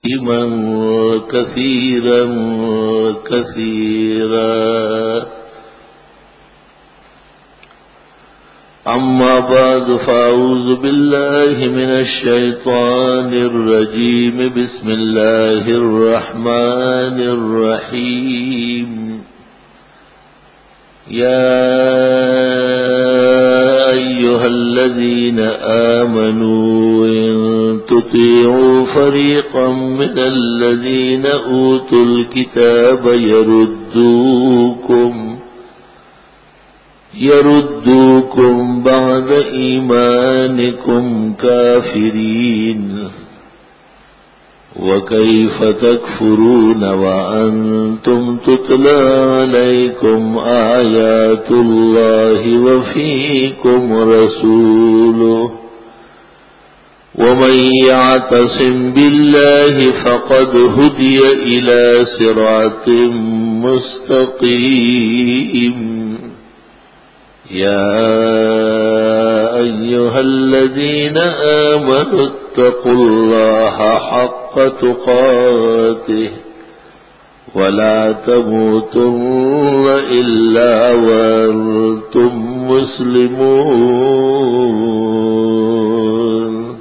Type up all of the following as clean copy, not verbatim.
كثيرا كثيرا. أما بعد فأعوذ بالله من الشيطان الرجيم. بسم الله الرحمن الرحيم. يا أيها الذين آمنوا إن تطيعوا فريقا من الذين أوتوا الكتاب يردوكم بعد إيمانكم كافرين. وكيف تكفرون وأنتم تتلى عليكم آيات الله وفيكم رسوله. ومن يعتصم بالله فقد هدي إلى صراط مستقيم. يا أيها الذين آمنوا اتقوا الله حق تقاته ولا تموتن إلا وأنتم مسلمون.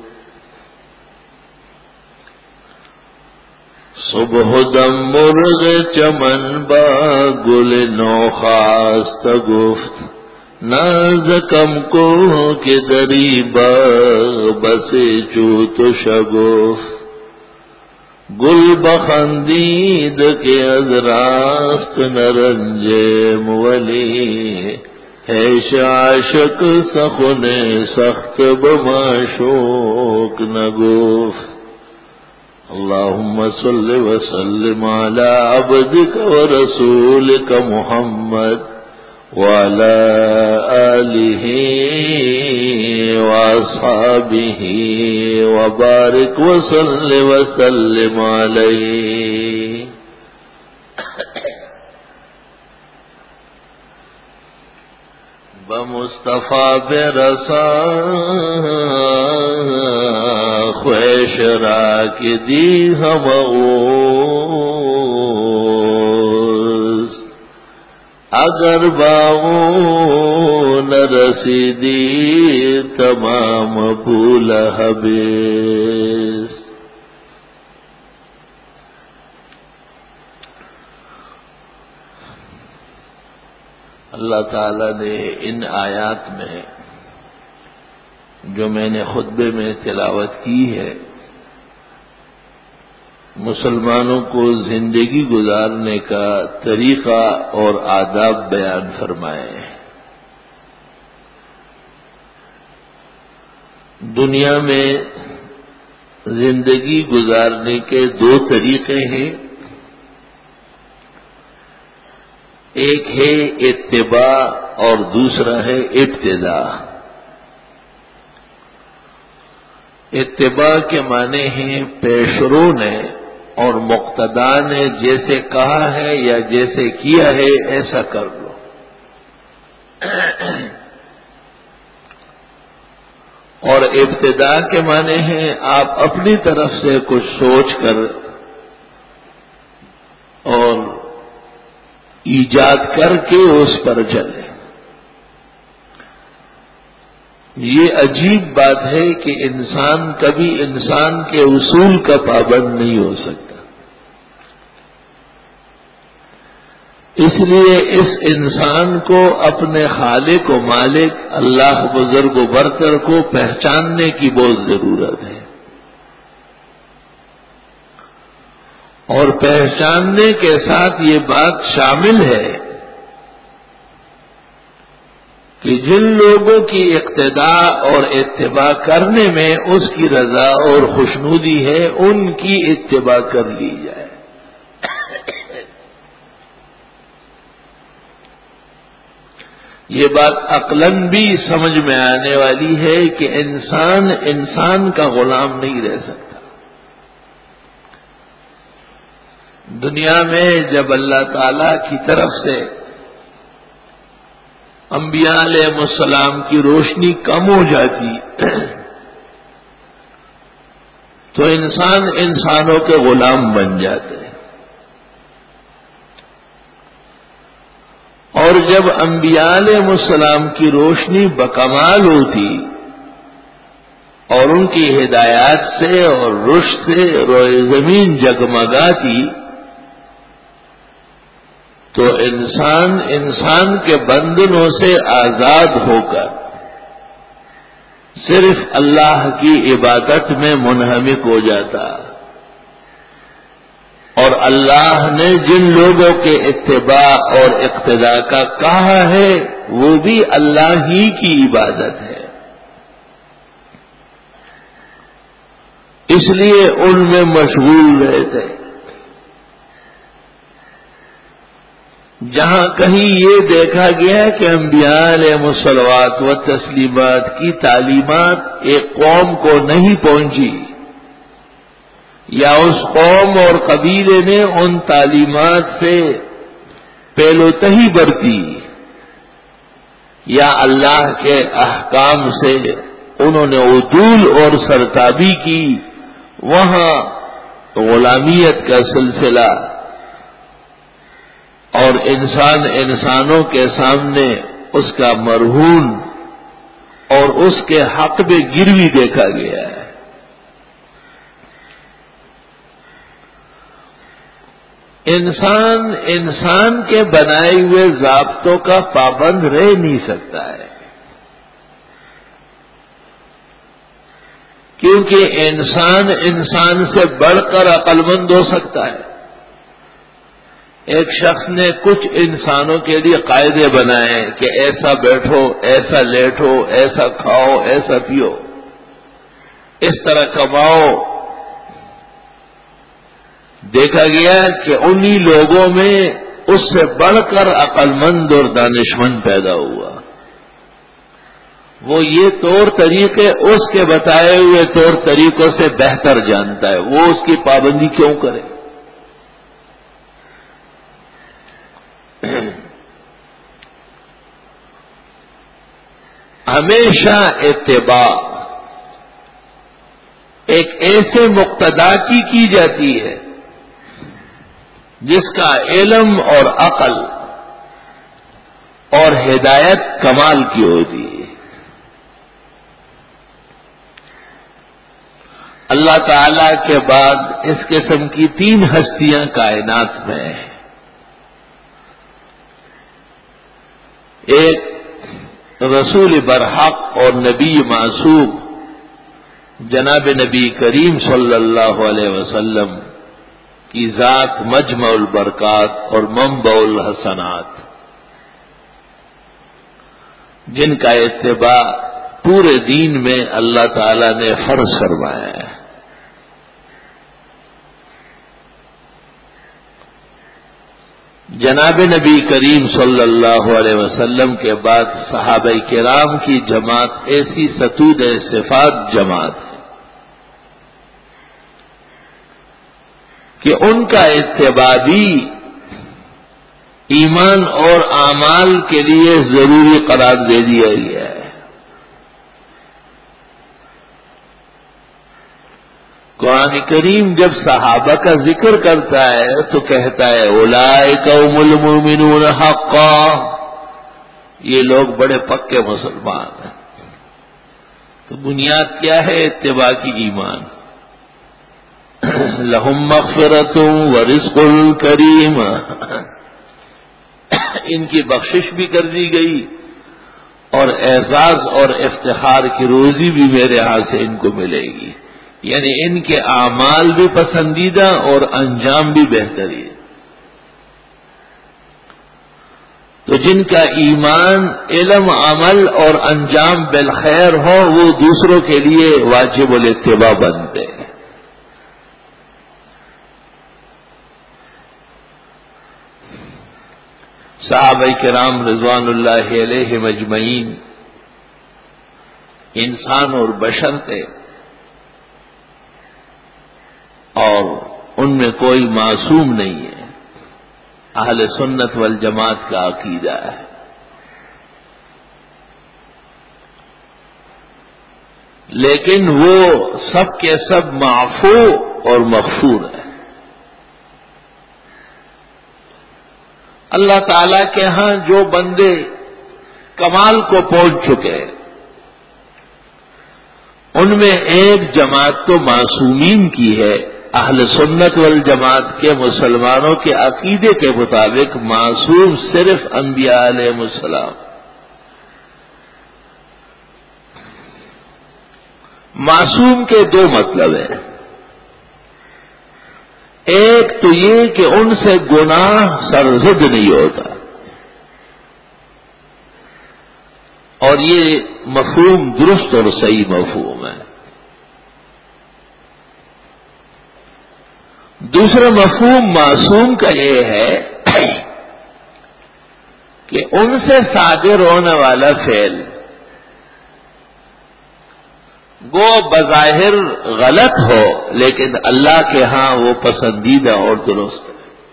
صبح دم مرغ چمن با گل نوخاست گفت نازکم کو کہ دری باغ بسے چوت شگفت. گل بخندید کے از راست نرنجے مولی ہے عاشق سخن سخت بمعشوق نگفت. اللهم صل وسلم على عبدك ورسولك محمد وعلى آله وأصحابه وبارك وسلم عليه. بمصطفیٰ برسا خویش را کی دی ہم اگر باغوں نہ رسیدی تمام پھول حبیس. اللہ تعالی نے ان آیات میں جو میں نے خطبے میں تلاوت کی ہے مسلمانوں کو زندگی گزارنے کا طریقہ اور آداب بیان فرمائے ہیں. دنیا میں زندگی گزارنے کے دو طریقے ہیں. ایک ہے اتباع اور دوسرا ہے ابتداء. اتباع کے معنی ہیں پیشرو نے اور مقتدا نے جیسے کہا ہے یا جیسے کیا ہے ایسا کر لو. اور ابتداء کے معنی ہیں آپ اپنی طرف سے کچھ سوچ کر اور ایجاد کر کے اس پر چلیں. یہ عجیب بات ہے کہ انسان کبھی انسان کے اصول کا پابند نہیں ہو سکتا. اس لیے اس انسان کو اپنے خالق و مالک اللہ بزرگ و برتر کو پہچاننے کی بہت ضرورت ہے. اور پہچاننے کے ساتھ یہ بات شامل ہے کہ جن لوگوں کی اقتداء اور اتباع کرنے میں اس کی رضا اور خوشنودی ہے ان کی اتباع کر لی جائے. یہ بات عقلاً بھی سمجھ میں آنے والی ہے کہ انسان کا غلام نہیں رہ سکتا. دنیا میں جب اللہ تعالی کی طرف سے انبیاء علیہ السلام کی روشنی کم ہو جاتی تو انسان انسانوں کے غلام بن جاتے ہیں. اور جب انبیاء علیہ السلام کی روشنی بکمال ہوتی اور ان کی ہدایات سے اور رشد سے روئے زمین جگمگاتی تو انسان کے بندنوں سے آزاد ہو کر صرف اللہ کی عبادت میں منہمک ہو جاتا. اور اللہ نے جن لوگوں کے اتباع اور اقتداء کا کہا ہے وہ بھی اللہ ہی کی عبادت ہے. اس لیے ان میں مشغول رہتے. جہاں کہیں یہ دیکھا گیا کہ انبیاء علیہ الصلوات و تسلیمات کی تعلیمات ایک قوم کو نہیں پہنچی یا اس قوم اور قبیلے نے ان تعلیمات سے پہلو تہی برتی یا اللہ کے احکام سے انہوں نے عدول اور سرتابی کی، وہاں غلامیت کا سلسلہ اور انسانوں کے سامنے اس کا مرہون اور اس کے حق میں گروی دیکھا گیا ہے. انسان کے بنائے ہوئے ضابطوں کا پابند رہ نہیں سکتا ہے، کیونکہ انسان سے بڑھ کر عقل مند ہو سکتا ہے. ایک شخص نے کچھ انسانوں کے لیے قاعدے بنائے کہ ایسا بیٹھو، ایسا لیٹو، ایسا کھاؤ، ایسا پیو، اس طرح کماؤ. دیکھا گیا کہ انہی لوگوں میں اس سے بڑھ کر عقل مند اور دانشمند پیدا ہوا. وہ یہ طور طریقے اس کے بتائے ہوئے طور طریقوں سے بہتر جانتا ہے، وہ اس کی پابندی کیوں کرے؟ ہمیشہ اتباع ایک ایسے مقتدا کی جاتی ہے جس کا علم اور عقل اور ہدایت کمال کی ہوتی ہے. اللہ تعالی کے بعد اس قسم کی 3 ہستیاں کائنات میں ہیں. ایک رسول برحق اور نبی معصوم جناب نبی کریم صلی اللہ علیہ وسلم کی ذات مجمع البرکات اور منبع الحسنات، جن کا اتباع پورے دین میں اللہ تعالی نے فرض فرمایا ہے. جناب نبی کریم صلی اللہ علیہ وسلم کے بعد صحابہ کرام کی جماعت ایسی ستود صفات جماعت ہے کہ ان کا اتباع بھی ایمان اور اعمال کے لیے ضروری قرار دے دیا گیا ہے. قرآن کریم جب صحابہ کا ذکر کرتا ہے تو کہتا ہے اولئک هم المؤمنون حقا، یہ لوگ بڑے پکے مسلمان ہیں. تو بنیاد کیا ہے اتباع کی؟ ایمان. لہم مغفرۃ ورزق کریم، ان کی بخشش بھی کر دی گئی اور اعزاز اور افتخار کی روزی بھی میرے ہاں سے ان کو ملے گی. یعنی ان کے اعمال بھی پسندیدہ اور انجام بھی بہترین. تو جن کا ایمان، علم، عمل اور انجام بالخیر ہو وہ دوسروں کے لیے واجب الاتباع بنتے ہیں. صحابہ کرام رضوان اللہ علیہم اجمعین انسان اور بشر تھے اور ان میں کوئی معصوم نہیں ہے. اہل سنت والجماعت کا عقیدہ ہے. لیکن وہ سب کے سب معفو اور مغفور ہے. اللہ تعالی کے ہاں جو بندے کمال کو پہنچ چکے ان میں ایک جماعت تو معصومین کی ہے. اہل سنت والجماعت کے مسلمانوں کے عقیدے کے مطابق معصوم صرف انبیاء علیہ السلام. معصوم کے دو مطلب ہیں. ایک تو یہ کہ ان سے گناہ سرزد نہیں ہوتا، اور یہ مفہوم درست اور صحیح مفہوم ہے. دوسرا مفہوم معصوم کا یہ ہے کہ ان سے صادر ہونے والا فعل وہ بظاہر غلط ہو لیکن اللہ کے ہاں وہ پسندیدہ اور درست ہے.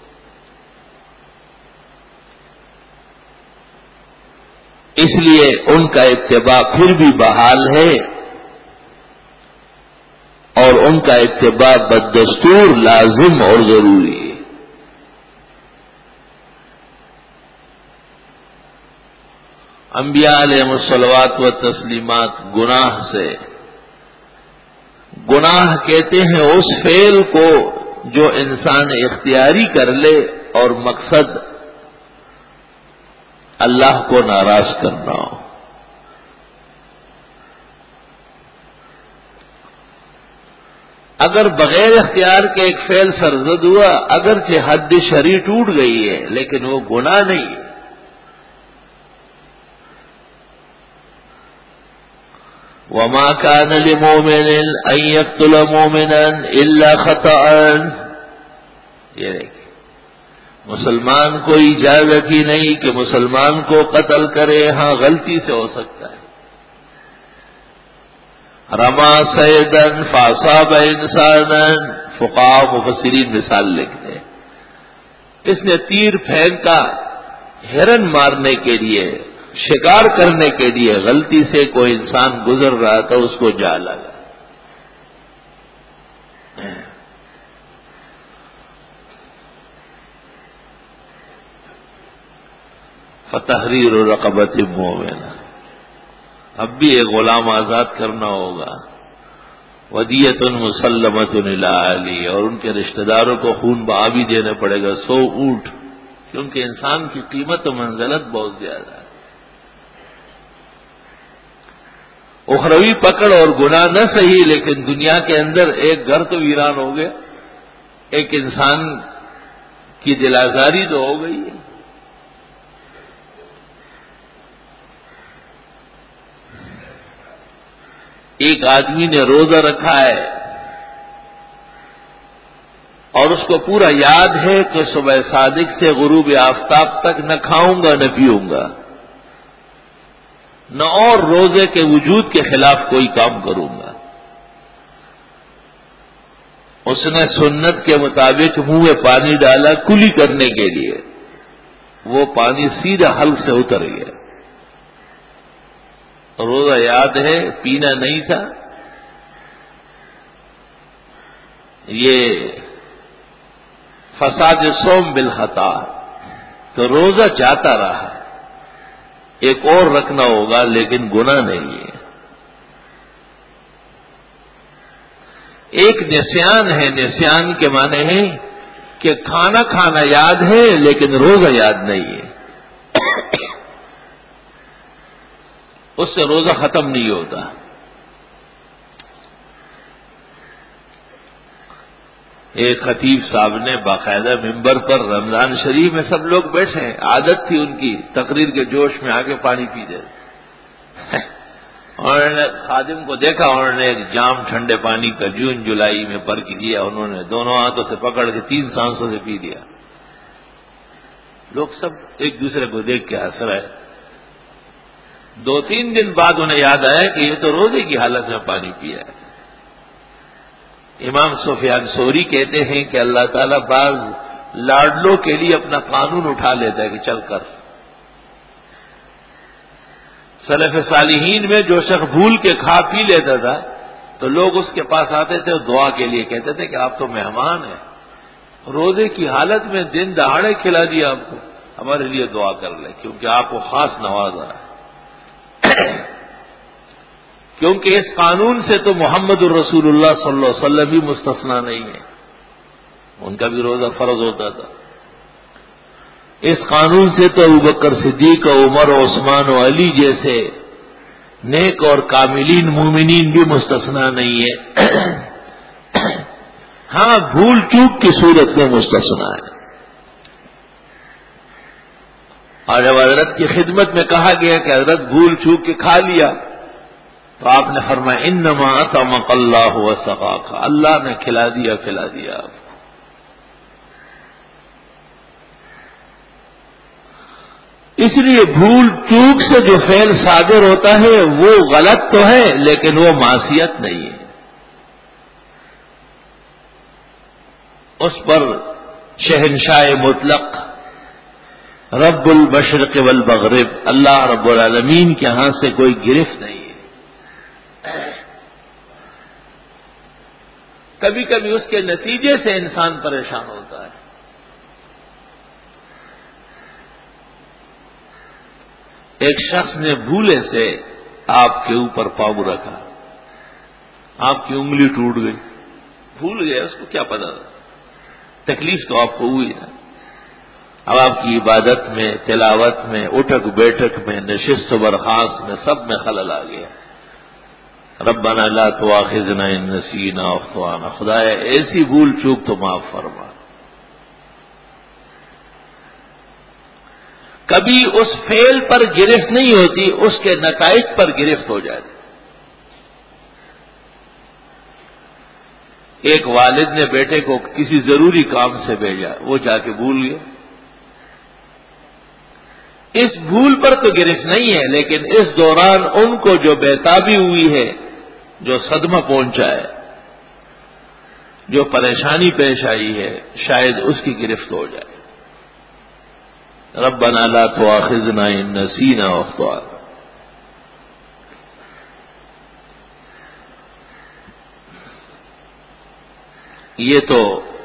اس لیے ان کا اتباع پھر بھی بحال ہے، اور ان کا اتباع بدستور لازم اور ضروری ہے. انبیاء علیہ الصلوات و تسلیمات گناہ کہتے ہیں اس فعل کو جو انسان اختیاری کر لے اور مقصد اللہ کو ناراض کرنا ہو. اگر بغیر اختیار کے ایک فعل سرزد ہوا، اگرچہ حد شرعی ٹوٹ گئی ہے لیکن وہ گناہ نہیں ہے. وما كان لمؤمن ان يقتل مؤمنا الا خطأ. یہ دیکھیں، مسلمان کو اجازت ہی نہیں کہ مسلمان کو قتل کرے، ہاں غلطی سے ہو سکتا ہے. رما سیدن فاصاب انسانا، فقہاء مفسرین مثال لکھتے ہیں، اس نے تیر پھینکا ہرن مارنے کے لیے، شکار کرنے کے لیے، غلطی سے کوئی انسان گزر رہا تھا اس کو جا لگا. فتحریر رقبۃ مؤمنہ، اب بھی ایک غلام آزاد کرنا ہوگا. ودیۃ مسلمۃ الی اہلہ، اور ان کے رشتہ داروں کو خون بہا بھی دینا پڑے گا 100 اونٹ، کیونکہ انسان کی قیمت و منزلت بہت زیادہ ہے. اخروی پکڑ اور گناہ نہ صحیح، لیکن دنیا کے اندر ایک گھر تو ویران ہو گیا، ایک انسان کی دل آزاری تو ہو گئی ہے. ایک آدمی نے روزہ رکھا ہے اور اس کو پورا یاد ہے کہ صبح صادق سے غروب آفتاب تک نہ کھاؤں گا نہ پیوں گا، نہ اور روزے کے وجود کے خلاف کوئی کام کروں گا. اس نے سنت کے مطابق منہ میں پانی ڈالا کلی کرنے کے لیے، وہ پانی سیدھا حلق سے اتر گیا. روزہ یاد ہے، پینا نہیں تھا. یہ فساد صوم بالخطا، تو روزہ جاتا رہا. ایک اور رکھنا ہوگا لیکن گناہ نہیں ہے. ایک نسیان ہے، نسیان کے معنی ہے کہ کھانا یاد ہے لیکن روزہ یاد نہیں ہے. اس سے روزہ ختم نہیں ہوتا. ایک خطیب صاحب نے باقاعدہ ممبر پر رمضان شریف میں سب لوگ بیٹھے ہیں، عادت تھی ان کی تقریر کے جوش میں آگے پانی پی دے. انہوں نے خادم کو دیکھا، انہوں نے ایک جام ٹھنڈے پانی کا جون جولائی میں پر کیا، انہوں نے دونوں ہاتھوں سے پکڑ کے 3 سانسوں سے پی دیا. لوگ سب ایک دوسرے کو دیکھ کے ہنس رہے. 2-3 دن بعد انہیں یاد آیا کہ یہ تو روزے کی حالت میں پانی پیا ہے. امام سفیان ثوری کہتے ہیں کہ اللہ تعالیٰ بعض لاڈلوں کے لیے اپنا قانون اٹھا لیتا ہے کہ چل کر. سلف صالحین میں جو شخص بھول کے کھا پی لیتا تھا تو لوگ اس کے پاس آتے تھے اور دعا کے لیے کہتے تھے کہ آپ تو مہمان ہیں، روزے کی حالت میں دن دہاڑے کھلا دیا آپ کو، ہمارے لیے دعا کر لیں کیونکہ آپ کو خاص نوازا ہے۔ کیونکہ اس قانون سے تو محمد الرسول اللہ صلی اللہ علیہ وسلم بھی مستثنا نہیں ہے، ان کا بھی روزہ فرض ہوتا تھا۔ اس قانون سے تو ابوبکر صدیق و عمر و عثمان و علی جیسے نیک اور کاملین مومنین بھی مستثنا نہیں ہے، ہاں بھول چوک کی صورت میں مستثنا ہے۔ اور جب حضرت کی خدمت میں کہا گیا کہ حضرت بھول چوک کے کھا لیا تو آپ نے فرمایا انما اطعمک اللہ وسقاک، اللہ نے کھلا دیا پلا دیا آپ کو۔ اس لیے بھول چوک سے جو فعل صادر ہوتا ہے وہ غلط تو ہے لیکن وہ معصیت نہیں ہے، اس پر شہنشاہ مطلق رب المشرق والمغرب اللہ رب العالمین کے ہاں سے کوئی گرفت نہیں ہے۔ کبھی کبھی اس کے نتیجے سے انسان پریشان ہوتا ہے۔ ایک شخص نے بھولے سے آپ کے اوپر پاؤں رکھا، آپ کی انگلی ٹوٹ گئی، بھول گیا، اس کو کیا پتا تھا، تکلیف تو آپ کو ہوئی نا۔ اب آپ کی عبادت میں، تلاوت میں، اٹھک بیٹھک میں، نشست و برخاست میں، سب میں خلل آ گیا۔ ربنا لا تؤاخذنا ان نسینا او اخطانا، خدایا ایسی بھول چوک تو معاف فرما۔ کبھی اس فعل پر گرفت نہیں ہوتی، اس کے نتائج پر گرفت ہو جاتی۔ ایک والد نے بیٹے کو کسی ضروری کام سے بھیجا، وہ جا کے بھول گیا، اس بھول پر تو گرفت نہیں ہے لیکن اس دوران ان کو جو بےتابی ہوئی ہے، جو صدمہ پہنچا ہے، جو پریشانی پیش آئی ہے، شاید اس کی گرفت ہو جائے۔ ربنا لا تؤاخذنا ان نسینا او اخطانا۔ یہ تو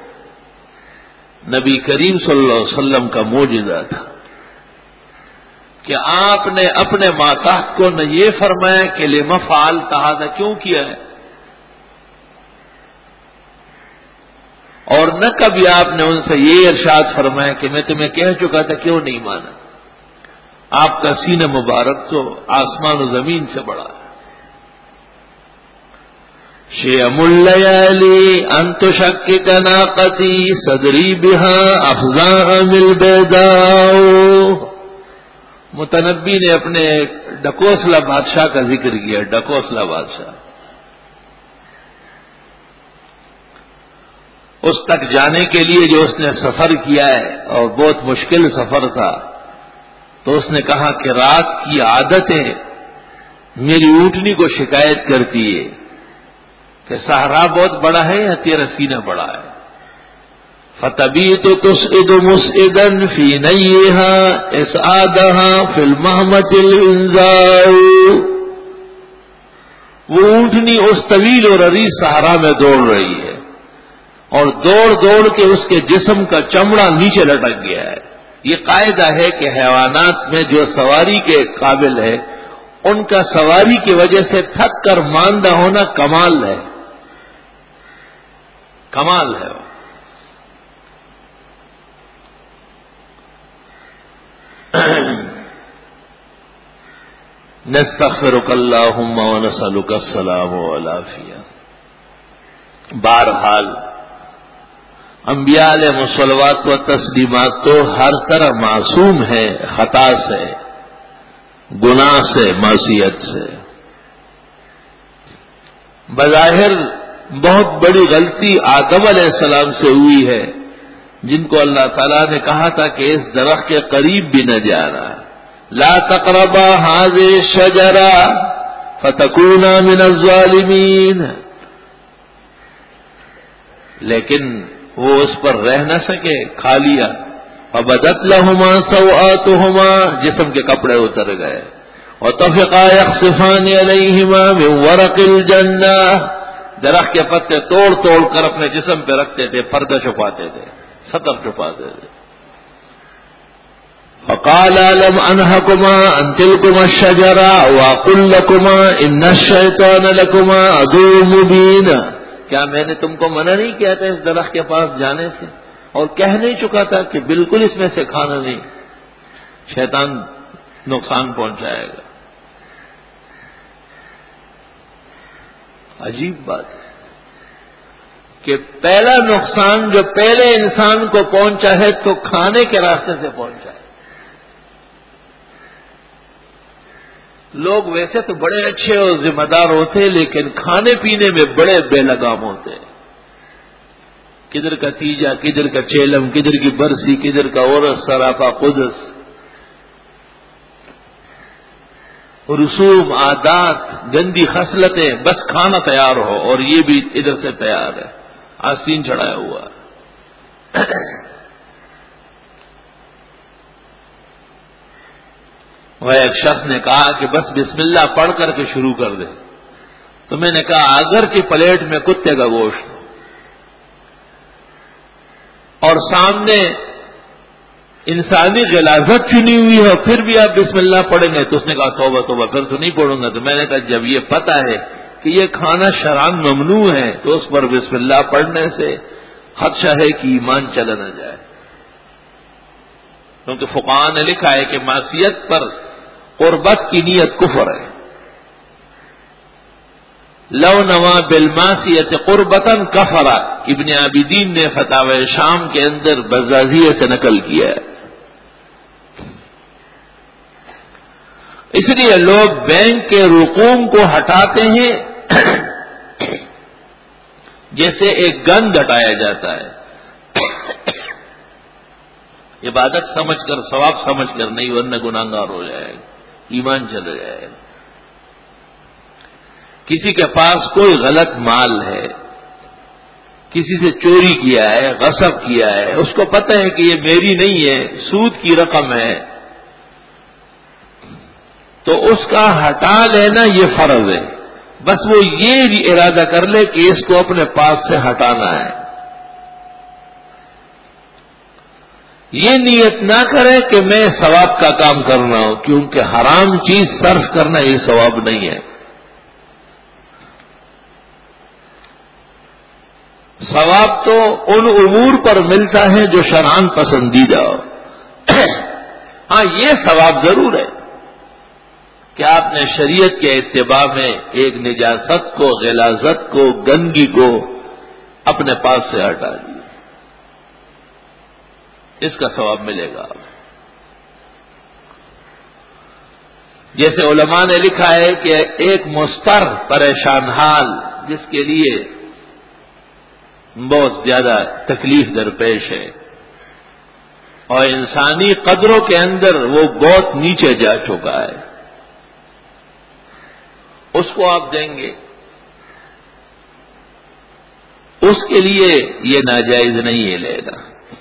نبی کریم صلی اللہ علیہ وسلم کا معجزہ تھا کہ آپ نے اپنے ماتحت کو نہ یہ فرمایا کہ لما فعلت ھذا، کیوں کیا ہے، اور نہ کبھی آپ نے ان سے یہ ارشاد فرمایا کہ میں تمہیں کہہ چکا تھا کیوں نہیں مانا۔ آپ کا سینہ مبارک تو آسمان و زمین سے بڑا ہے۔ شیئم اللیالی ان تشکک ناقتی صدری بها افزاء البیداء، متنبی نے اپنے ڈکوسلا بادشاہ کا ذکر کیا، ڈکوسلا بادشاہ، اس تک جانے کے لیے جو اس نے سفر کیا ہے اور بہت مشکل سفر تھا، تو اس نے کہا کہ رات کی عادتیں میری اونٹنی کو شکایت کرتی ہے کہ صحرا بہت بڑا ہے یا تیرا سینہ بڑا ہے، فَتَبِيتُ تُسْعِدُ مُسْعِدًا فِي نَيِّهَا إِسْعَادَهَا فِي الْمَحْمَةِ الْإِنزَاءُ، وہ اونٹنی اس طویل اور عریض صحرا میں دوڑ رہی ہے اور دوڑ دوڑ کے اس کے جسم کا چمڑا نیچے لٹک گیا ہے۔ یہ قاعدہ ہے کہ حیوانات میں جو سواری کے قابل ہے ان کا سواری کی وجہ سے تھک کر ماندہ ہونا کمال ہے، کمال ہے۔ نستغفرک اللہم ونسألک السلام والعافیہ۔ بہرحال انبیاء علیہ الصلوات و تسلیمات تو ہر طرح معصوم ہے، خطا سے، گناہ سے، معصیت سے۔ بظاہر بہت بڑی غلطی آدم علیہ السلام سے ہوئی ہے، جن کو اللہ تعالیٰ نے کہا تھا کہ اس درخت کے قریب بھی نہ جانا، لا تقربا هذه الشجرة فتكونا من الظالمین، لیکن وہ اس پر رہ نہ سکے، کھا لیا۔ فبدت لهما سوآتهما، جسم کے کپڑے اتر گئے، وطفقا يخصفان عليهما من ورق الجنة، درخت کے پتے توڑ توڑ کر اپنے جسم پہ رکھتے تھے، پردہ چھپاتے تھے، ستر چھپاتے تھے. فقال لم انهكما عن تلكما الشجرة واقل لكما ان الشيطان لكما عدو مبين. کیا میں نے تم کو منع نہیں کیا تھا اس درخت کے پاس جانے سے، اور کہہ نہیں چکا تھا کہ بالکل اس میں سے کھانا نہیں، شیطان نقصان پہنچائے گا. عجیب بات ہے کہ پہلا نقصان جو پہلے انسان کو پہنچا ہے تو کھانے کے راستے سے پہنچا ہے. لوگ ویسے تو بڑے اچھے اور ذمہ دار ہوتے لیکن کھانے پینے میں بڑے بے لگام ہوتے. کدھر کا تیجا، کدھر کا چیلم، کدھر کی برسی، کدھر کا عورت سراپا قدس، رسوم، عادات، گندی خصلتیں، بس کھانا تیار ہو اور یہ بھی ادھر سے تیار ہے، آستین چڑھایا ہوا. وہ ایک شخص نے کہا کہ بس بسم اللہ پڑھ کر کے شروع کر دے. تو میں نے کہا اگرچہ پلیٹ میں کتے کا گوشت ہو اور سامنے انسانی غلاظت چنی ہوئی ہے پھر بھی آپ بسم اللہ پڑھیں گے؟ تو اس نے کہا توبہ توبہ، پھر تو نہیں پڑھوں گا. تو میں نے کہا جب یہ پتہ ہے کہ یہ کھانا شرعاً ممنوع ہے تو اس پر بسم اللہ پڑھنے سے خدشہ ہے کہ ایمان چلا نہ جائے. کیونکہ فقہاء نے لکھا ہے کہ معصیت پر قربت کی نیت کفر ہے. لو نوا بالمعصیت قربتاً کفر، ابن عابدین نے فتاوی شام کے اندر بزازیہ سے نقل کیا ہے. اس لیے لوگ بینک کے رقوم کو ہٹاتے ہیں جیسے ایک گند ہٹایا جاتا ہے، عبادت سمجھ کر، ثواب سمجھ کر نہیں، ورنہ گناہگار ہو جائے گا، ایمان چلا جائے گا. کسی کے پاس کوئی غلط مال ہے، کسی سے چوری کیا ہے، غصب کیا ہے، اس کو پتہ ہے کہ یہ میری نہیں ہے، سود کی رقم ہے، تو اس کا ہٹا لینا یہ فرض ہے. بس وہ یہ ارادہ کر لے کہ اس کو اپنے پاس سے ہٹانا ہے. یہ نیت نہ کرے کہ میں ثواب کا کام کرنا ہوں، کیونکہ حرام چیز صرف کرنا یہ ثواب نہیں ہے. ثواب تو ان امور پر ملتا ہے جو شرعاً پسندیدہ ہو. ہاں یہ ثواب ضرور ہے کہ آپ نے شریعت کے اتباع میں ایک نجاست کو، غلاظت کو، گندگی کو اپنے پاس سے ہٹا دیا، اس کا ثواب ملے گا. جیسے علماء نے لکھا ہے کہ ایک مضطر پریشان حال جس کے لیے بہت زیادہ تکلیف درپیش ہے اور انسانی قدروں کے اندر وہ بہت نیچے جا چکا ہے، اس کو آپ دیں گے، اس کے لیے یہ ناجائز نہیں ہے لینا.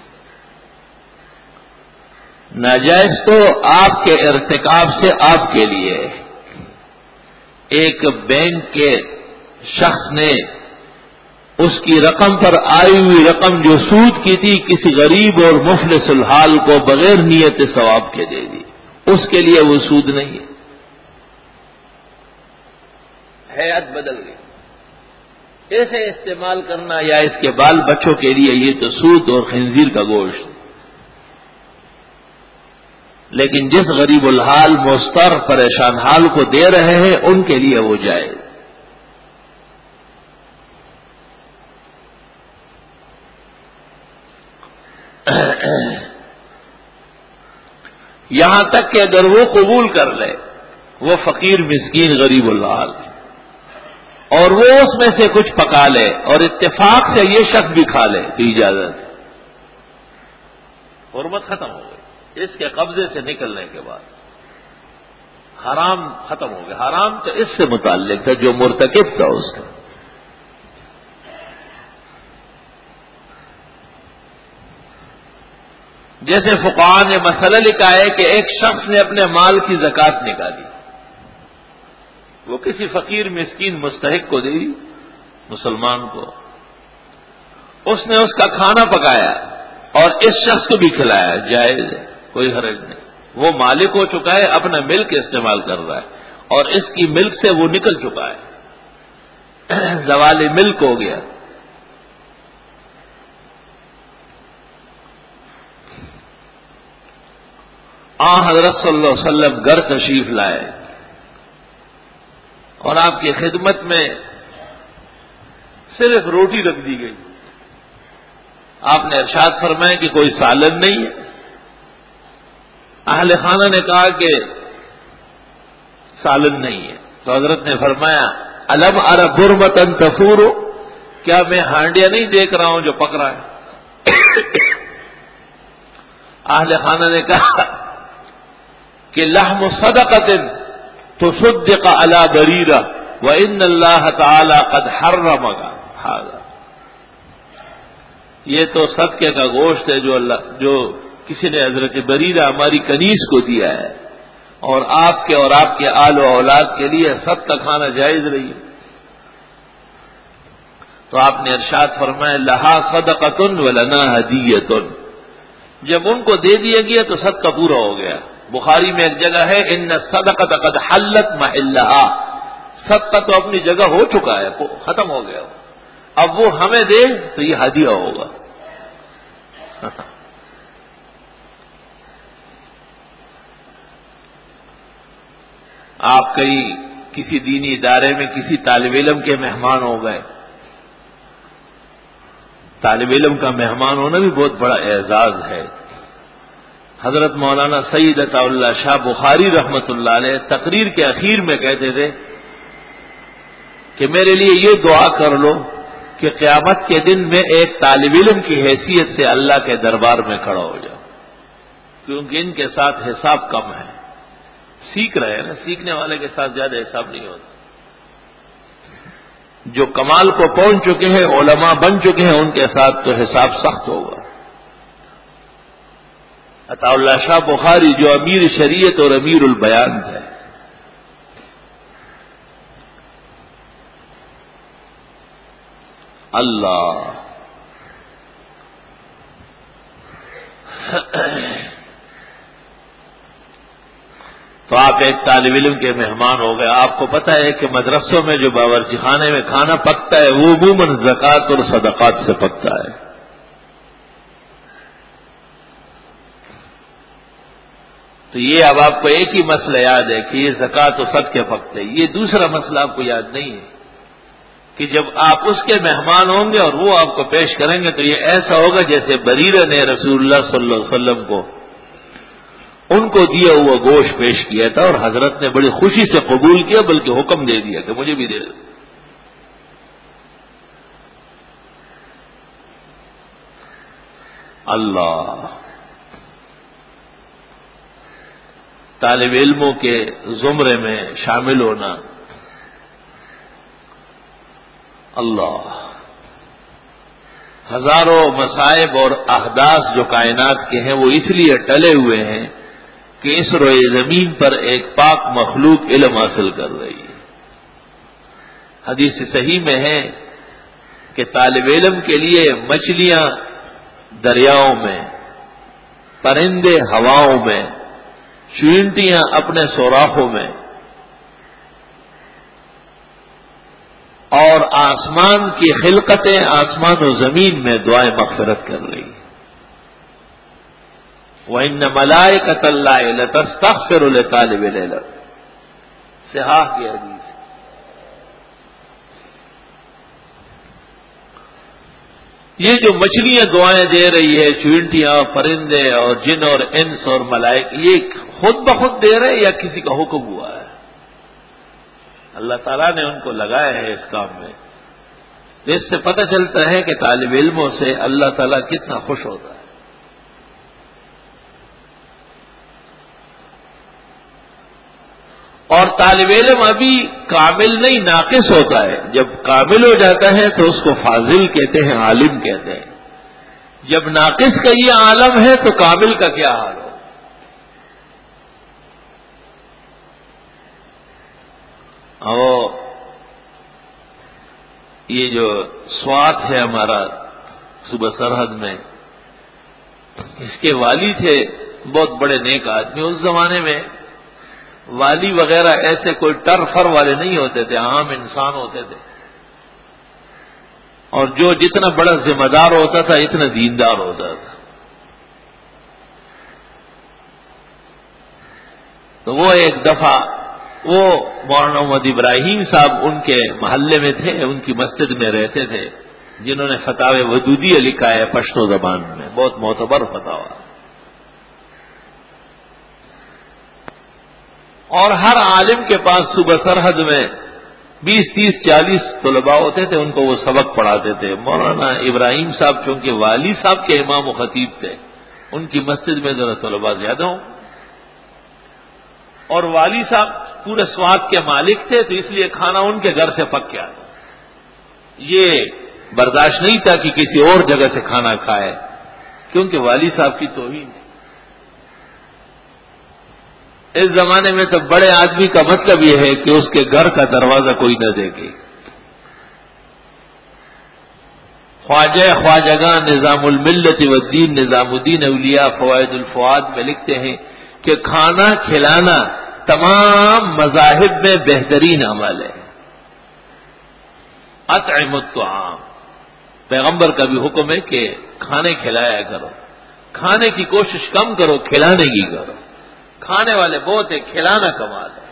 ناجائز تو آپ کے ارتکاب سے آپ کے لیے ہے. ایک بینک کے شخص نے اس کی رقم پر آئی ہوئی رقم جو سود کی تھی کسی غریب اور مفلس الحال کو بغیر نیت ثواب کے دے دی، اس کے لیے وہ سود نہیں ہے. حیات بدل گئی، اسے استعمال کرنا یا اس کے بال بچوں کے لیے یہ تو سود اور خنزیر کا گوشت. لیکن جس غریب الحال مضطر پریشان حال کو دے رہے ہیں ان کے لیے وہ جائز. یہاں تک کہ اگر وہ قبول کر لے، وہ فقیر مسکین غریب الحال، اور وہ اس میں سے کچھ پکا لے اور اتفاق سے یہ شخص بھی کھا لے تو اجازت، حرمت ختم ہو گئی. اس کے قبضے سے نکلنے کے بعد حرام ختم ہو گیا. حرام تو اس سے متعلق تھا جو مرتکب تھا اس کا. جیسے فقہاء نے مسئلہ لکھا ہے کہ ایک شخص نے اپنے مال کی زکوٰۃ نکالی، وہ کسی فقیر مسکین مستحق کو دے دی، مسلمان کو، اس نے اس کا کھانا پکایا اور اس شخص کو بھی کھلایا، جائز ہے، کوئی حرج نہیں. وہ مالک ہو چکا ہے، اپنا ملک استعمال کر رہا ہے اور اس کی ملک سے وہ نکل چکا ہے، زوال ملک ہو گیا. حضرت صلی اللہ علیہ وسلم گھر تشریف لائے اور آپ کی خدمت میں صرف روٹی رکھ دی گئی. آپ نے ارشاد فرمایا کہ کوئی سالن نہیں ہے. اہل خانہ نے کہا کہ سالن نہیں ہے، تو حضرت نے فرمایا الم ار برمتن تفور، کیا میں ہانڈیاں نہیں دیکھ رہا ہوں جو پک رہا ہے؟ اہل خانہ نے کہا کہ لحم صدقۃ تصدق علی بریرہ وان اللہ تعالی قد حرمها هذا، یہ تو صدقے کا گوشت ہے جو کسی نے حضرت بریرہ ہماری کنیز کو دیا ہے، اور آپ کے آل و اولاد کے لیے صدقہ کھانا جائز رہی. تو آپ نے ارشاد فرمایا لہا صدقۃ ولنا ہدیۃ، جب ان کو دے دیا گیا تو صدقہ پورا ہو گیا. بخاری میں ایک جگہ ہے ان الصدقۃ قد حلت محلھا، صدقہ تو اپنی جگہ ہو چکا ہے، ختم ہو گیا، اب وہ ہمیں دے تو یہ ہدیہ ہوگا. آپ کسی دینی ادارے میں کسی طالب علم کے مہمان ہو گئے. طالب علم کا مہمان ہونا بھی بہت بڑا اعزاز ہے. حضرت مولانا سید عطا اللہ شاہ بخاری رحمت اللہ علیہ تقریر کے اخیر میں کہتے تھے کہ میرے لیے یہ دعا کر لو کہ قیامت کے دن میں ایک طالب علم کی حیثیت سے اللہ کے دربار میں کھڑا ہو جاؤ، کیونکہ ان کے ساتھ حساب کم ہے. سیکھ رہے ہیں نا، سیکھنے والے کے ساتھ زیادہ حساب نہیں ہوتا. جو کمال کو پہنچ چکے ہیں، علماء بن چکے ہیں، ان کے ساتھ تو حساب سخت ہوگا. عطا اللہ شاہ بخاری جو امیر شریعت اور امیر البیان ہے، اللہ تو آپ ایک طالب علم کے مہمان ہو گئے. آپ کو پتہ ہے کہ مدرسوں میں جو باورچی خانے میں کھانا پکتا ہے وہ عموماً زکوٰۃ اور صدقات سے پکتا ہے. تو یہ اب آپ کو ایک ہی مسئلہ یاد ہے کہ یہ زکوٰۃ و صدقے پکتے. یہ دوسرا مسئلہ آپ کو یاد نہیں ہے کہ جب آپ اس کے مہمان ہوں گے اور وہ آپ کو پیش کریں گے تو یہ ایسا ہوگا جیسے بریرہ نے رسول اللہ صلی اللہ علیہ وسلم کو ان کو دیا ہوا گوشت پیش کیا تھا، اور حضرت نے بڑی خوشی سے قبول کیا، بلکہ حکم دے دیا کہ مجھے بھی دے دو. اللہ، طالب علموں کے زمرے میں شامل ہونا، اللہ، ہزاروں مصائب اور احداث جو کائنات کے ہیں وہ اس لیے ٹلے ہوئے ہیں کہ اس روئے زمین پر ایک پاک مخلوق علم حاصل کر رہی ہے. حدیث صحیح میں ہے کہ طالب علم کے لیے مچھلیاں دریاؤں میں، پرندے ہواؤں میں، چینٹیاں اپنے سوراخوں میں، اور آسمان کی خلقتیں آسمان و زمین میں دعائیں مغفرت کر رہی ہیں. وَإِنَّ مَلَائِكَةَ اللَّهِ لَتَسْتَغْفِرُ لِطَالِبِ الْعِلْمِ، صحاح کی حدیث. یہ جو مچھلیاں دعائیں دے رہی ہے، چینٹیاں، پرندے اور جن اور انس اور ملائکہ، یہ خود بخود دے رہے یا کسی کا حکم ہوا ہے؟ اللہ تعالیٰ نے ان کو لگایا ہے اس کام میں. تو اس سے پتہ چلتا ہے کہ طالب علموں سے اللہ تعالیٰ کتنا خوش ہوتا ہے. اور طالب علم ابھی کامل نہیں، ناقص ہوتا ہے. جب کامل ہو جاتا ہے تو اس کو فاضل کہتے ہیں، عالم کہتے ہیں. جب ناقص کا یہ عالم ہے تو کامل کا کیا حال ہو. یہ جو سوات ہے ہمارا صوبہ سرحد میں، اس کے والی تھے بہت بڑے نیک آدمی. اس زمانے میں والی وغیرہ ایسے کوئی ٹرفر والے نہیں ہوتے تھے، عام انسان ہوتے تھے، اور جو جتنا بڑا ذمہ دار ہوتا تھا اتنا دیندار ہوتا تھا. تو وہ ایک دفعہ وہ مولانا محمد ابراہیم صاحب ان کے محلے میں تھے، ان کی مسجد میں رہتے تھے، جنہوں نے فتاوی ودودیہ لکھا ہے پشتو زبان میں، بہت معتبر فتاوی. اور ہر عالم کے پاس صوبہ سرحد میں 20 30 40 طلباء ہوتے تھے، ان کو وہ سبق پڑھاتے تھے. مولانا ابراہیم صاحب چونکہ والی صاحب کے امام و خطیب تھے، ان کی مسجد میں ذرا طلباء زیادہ ہوں، اور والی صاحب پورے سوات کے مالک تھے، تو اس لیے کھانا ان کے گھر سے پک کے آتا. یہ برداشت نہیں تھا کہ کسی اور جگہ سے کھانا کھائے، کیونکہ والی صاحب کی توہین تھی. اس زمانے میں تو بڑے آدمی کا مطلب یہ ہے کہ اس کے گھر کا دروازہ کوئی نہ دیکھے. خواجہ خواجگاں نظام الملت والدین نظام الدین اولیاء فوائد الفؤاد میں لکھتے ہیں کہ کھانا کھلانا تمام مذاہب میں بہترین عمل ہے. اطعم الطعام، پیغمبر کا بھی حکم ہے کہ کھانے کھلایا کرو، کھانے کی کوشش کم کرو، کھلانے کی کرو. کھانے والے بہت ہے، کھلانا کمال ہے.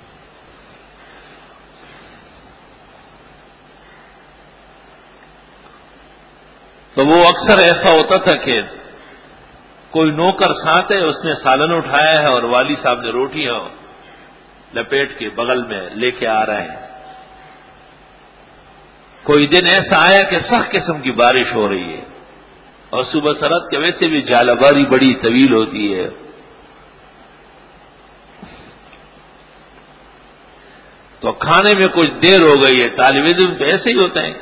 تو وہ اکثر ایسا ہوتا تھا کہ کوئی نوکر ساتھ ہے، اس نے سالن اٹھایا ہے اور والی صاحب نے روٹیاں لپیٹ کے بغل میں لے کے آ رہے ہیں. کوئی دن ایسا آیا کہ سخت قسم کی بارش ہو رہی ہے، اور صبح سرحد کے ویسے بھی جالباری بڑی طویل ہوتی ہے. تو کھانے میں کچھ دیر ہو گئی ہے. طالب علم تو ایسے ہی ہوتے ہیں،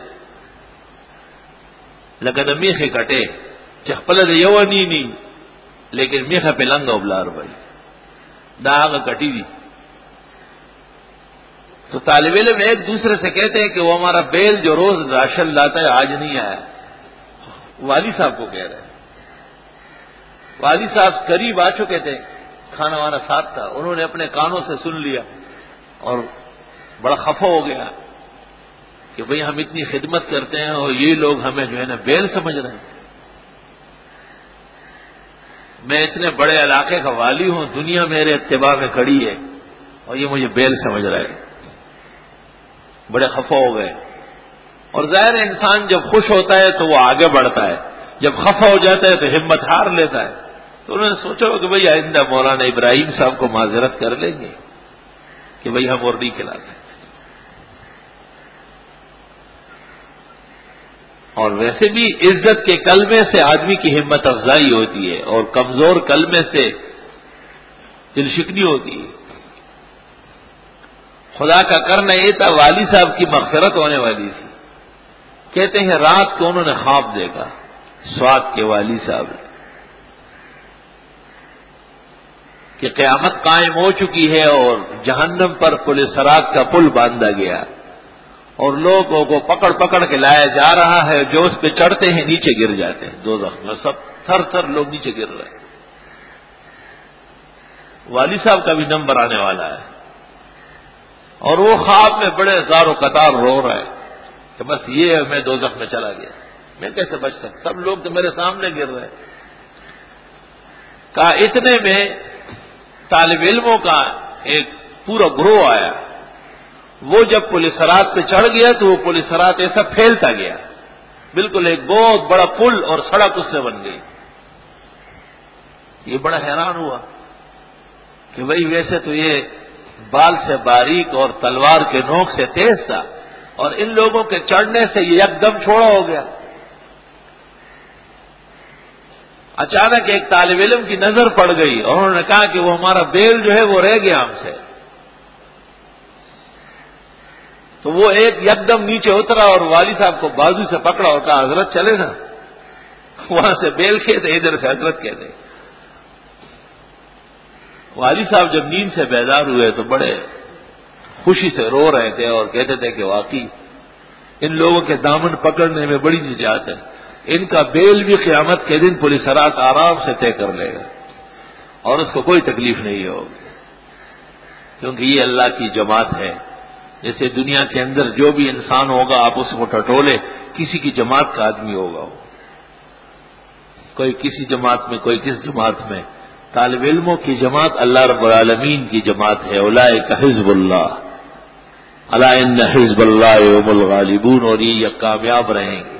لیکن میخے کٹے چخپل یو نہیں، لیکن میخه پہ لنگا ابلار بھائی داغ کٹی دی. تو طالب علم ایک دوسرے سے کہتے ہیں کہ وہ ہمارا بیل جو روز راشن لاتا ہے آج نہیں آیا. والی صاحب کو کہہ رہے ہیں. والی صاحب قریب آ چکے تھے، کھانا وانا ساتھ تھا، انہوں نے اپنے کانوں سے سن لیا اور بڑا خفا ہو گیا کہ بھئی ہم اتنی خدمت کرتے ہیں اور یہ لوگ ہمیں جو ہے نا بیل سمجھ رہے ہیں. میں اتنے بڑے علاقے کا والی ہوں، دنیا میرے اتباع میں کھڑی ہے اور یہ مجھے بیل سمجھ رہا ہے. بڑے خفا ہو گئے. اور ظاہر انسان جب خوش ہوتا ہے تو وہ آگے بڑھتا ہے، جب خفا ہو جاتا ہے تو ہمت ہار لیتا ہے. تو انہوں نے سوچا کہ بھئی آئندہ مولانا ابراہیم صاحب کو معذرت کر لیں گے کہ بھئی ہم اور نہیں کھلا سکتے. اور ویسے بھی عزت کے کلمے سے آدمی کی ہمت افزائی ہوتی ہے، اور کمزور کلمے سے دل شکنی ہوتی ہے. خدا کا کرنا یہ تھا، والی صاحب کی مغفرت ہونے والی تھی. کہتے ہیں رات کو انہوں نے خواب دیکھا، سوات کے والی صاحب نے، کہ قیامت قائم ہو چکی ہے اور جہنم پر پل صراط کا پل باندھا گیا اور لوگوں کو پکڑ پکڑ کے لایا جا رہا ہے. جو اس پہ چڑھتے ہیں نیچے گر جاتے ہیں دوزخ میں، سب تھر تھر لوگ نیچے گر رہے ہیں. والی صاحب کا بھی نمبر آنے والا ہے، اور وہ خواب میں بڑے زار و قطار رو رہا ہے کہ بس یہ میں دوزخ میں چلا گیا، میں کیسے بچ سکتا، سب لوگ تو میرے سامنے گر رہے ہیں. کہا اتنے میں طالب علموں کا ایک پورا گروہ آیا. وہ جب پل صراط پہ چڑھ گیا تو وہ پل صراط ایسا پھیلتا گیا، بالکل ایک بہت بڑا پل اور سڑک اس سے بن گئی. یہ بڑا حیران ہوا کہ بھئی ویسے تو یہ بال سے باریک اور تلوار کے نوک سے تیز تھا، اور ان لوگوں کے چڑھنے سے یہ یکدم چھوڑا ہو گیا. اچانک ایک طالب علم کی نظر پڑ گئی اور انہوں نے کہا کہ وہ ہمارا بیل جو ہے وہ رہ گیا ہم سے. تو وہ ایک یکدم نیچے اترا اور والی صاحب کو بازو سے پکڑا اور کہا حضرت چلے نا. وہاں سے بیل کہتے، ادھر سے حضرت کہتے. والی صاحب جب نیند سے بیدار ہوئے تو بڑے خوشی سے رو رہے تھے اور کہتے تھے کہ واقعی ان لوگوں کے دامن پکڑنے میں بڑی نجات ہے. ان کا بیل بھی قیامت کے دن پولیس رات آرام سے طے کر لے گا اور اس کو کوئی تکلیف نہیں ہوگی، کیونکہ یہ اللہ کی جماعت ہے. جیسے دنیا کے اندر جو بھی انسان ہوگا آپ اس کو ٹٹولے، کسی کی جماعت کا آدمی ہوگا وہ، کوئی کسی جماعت میں، کوئی کس جماعت میں. طالب علموں کی جماعت اللہ رب العالمین کی جماعت ہے. اولئک حزب اللہ الا ان حزب اللہ هم الغالبون، اور یہ کامیاب رہیں گے.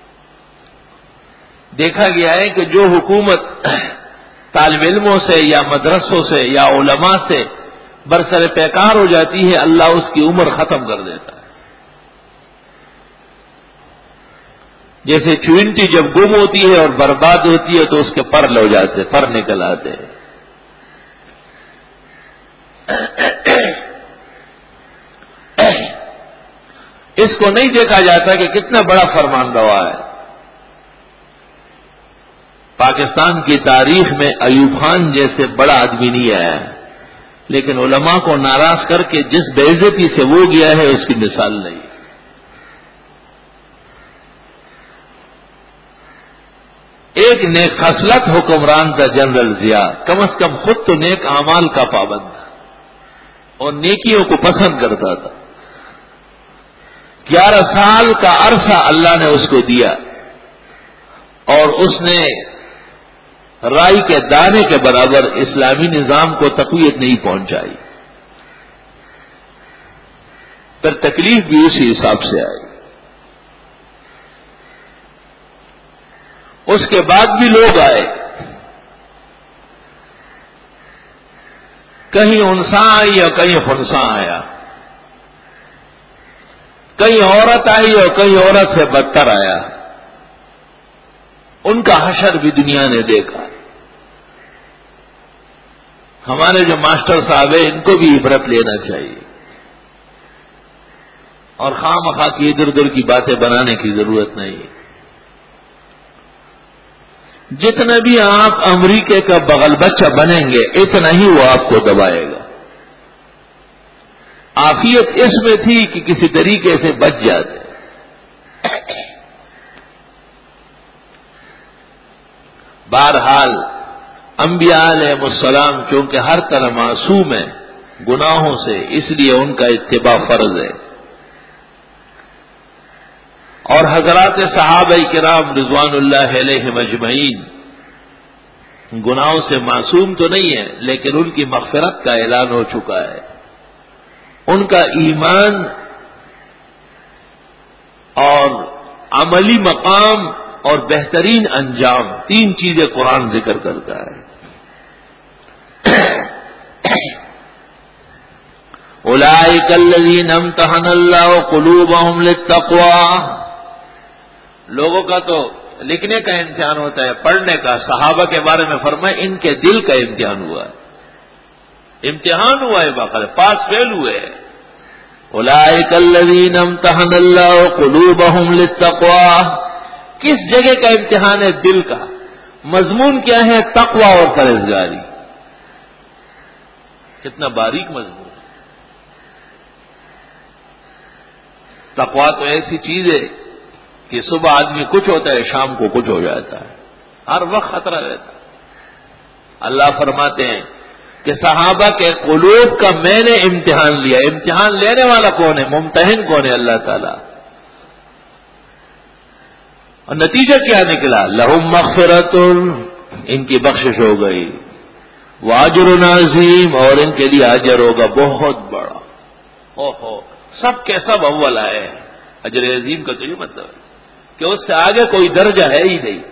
دیکھا گیا ہے کہ جو حکومت طالب علموں سے یا مدرسوں سے یا علماء سے برسر پیکار ہو جاتی ہے، اللہ اس کی عمر ختم کر دیتا ہے. جیسے چونٹی جب گم ہوتی ہے اور برباد ہوتی ہے تو اس کے پر لو جاتے، پر نکل آتے ہیں. اس کو نہیں دیکھا جاتا کہ کتنا بڑا فرمان روا ہے. پاکستان کی تاریخ میں ایوب خان جیسے بڑا آدمی نہیں آیا ہے، لیکن علماء کو ناراض کر کے جس بے عزتی سے وہ گیا ہے اس کی مثال نہیں. ایک نیک خصلت حکمران تھا جنرل ضیاء، کم از کم خود تو نیک اعمال کا پابند تھا اور نیکیوں کو پسند کرتا تھا. 11 سال کا عرصہ اللہ نے اس کو دیا اور اس نے رائی کے دانے کے برابر اسلامی نظام کو تقویت نہیں پہنچائی. پھر تکلیف بھی اسی حساب سے آئی. اس کے بعد بھی لوگ آئے، کہیں انسان آئی اور کہیں خنسا آیا، کہیں عورت آئی اور کہیں عورت سے بدتر آیا. ان کا حشر بھی دنیا نے دیکھا. ہمارے جو ماسٹر صاحب ہیں ان کو بھی عبرت لینا چاہیے اور خواہ مخواہ کی ادھر ادھر کی باتیں بنانے کی ضرورت نہیں. جتنا بھی آپ امریکہ کا بغل بچہ بنیں گے اتنا ہی وہ آپ کو دبائے گا. عافیت اس میں تھی کہ کسی طریقے سے بچ جاتے. بہرحال انبیاء علیہ السلام چونکہ ہر طرح معصوم ہیں گناہوں سے، اس لیے ان کا اتباع فرض ہے. اور حضرات صحابہ کرام رضوان اللہ علیہم اجمعین گناہوں سے معصوم تو نہیں ہے، لیکن ان کی مغفرت کا اعلان ہو چکا ہے. ان کا ایمان اور عملی مقام اور بہترین انجام، 3 چیزیں قرآن ذکر کرتا ہے. اولئک الذین امتحن اللہ قلوبہم للتقوی. لوگوں کا تو لکھنے کا امتحان ہوتا ہے، پڑھنے کا. صحابہ کے بارے میں فرمائے ان کے دل کا امتحان ہوا ہے. امتحان ہوا ہے باقاعدہ، پاس فیل ہوئے. اولئک الذین امتحن اللہ قلوبہم للتقوی. کس جگہ کا امتحان ہے؟ دل کا. مضمون کیا ہے؟ تقوی اور پرہیزگاری. کتنا باریک مضمون ہے. تقوی تو ایسی چیز ہے کہ صبح آدمی کچھ ہوتا ہے، شام کو کچھ ہو جاتا ہے، ہر وقت خطرہ رہتا ہے. اللہ فرماتے ہیں کہ صحابہ کے قلوب کا میں نے امتحان لیا. امتحان لینے والا کون ہے؟ ممتحن کون ہے؟ اللہ تعالیٰ. اور نتیجہ کیا نکلا؟ لہم مغفرۃ، ان کی بخشش ہو گئی، واجر عظیم، اور ان کے لیے اجر ہوگا بہت بڑا. اوہو، سب کے سب اول آئے. اجر عظیم کا تو یہ مطلب ہے کہ اس سے آگے کوئی درجہ ہے ہی نہیں.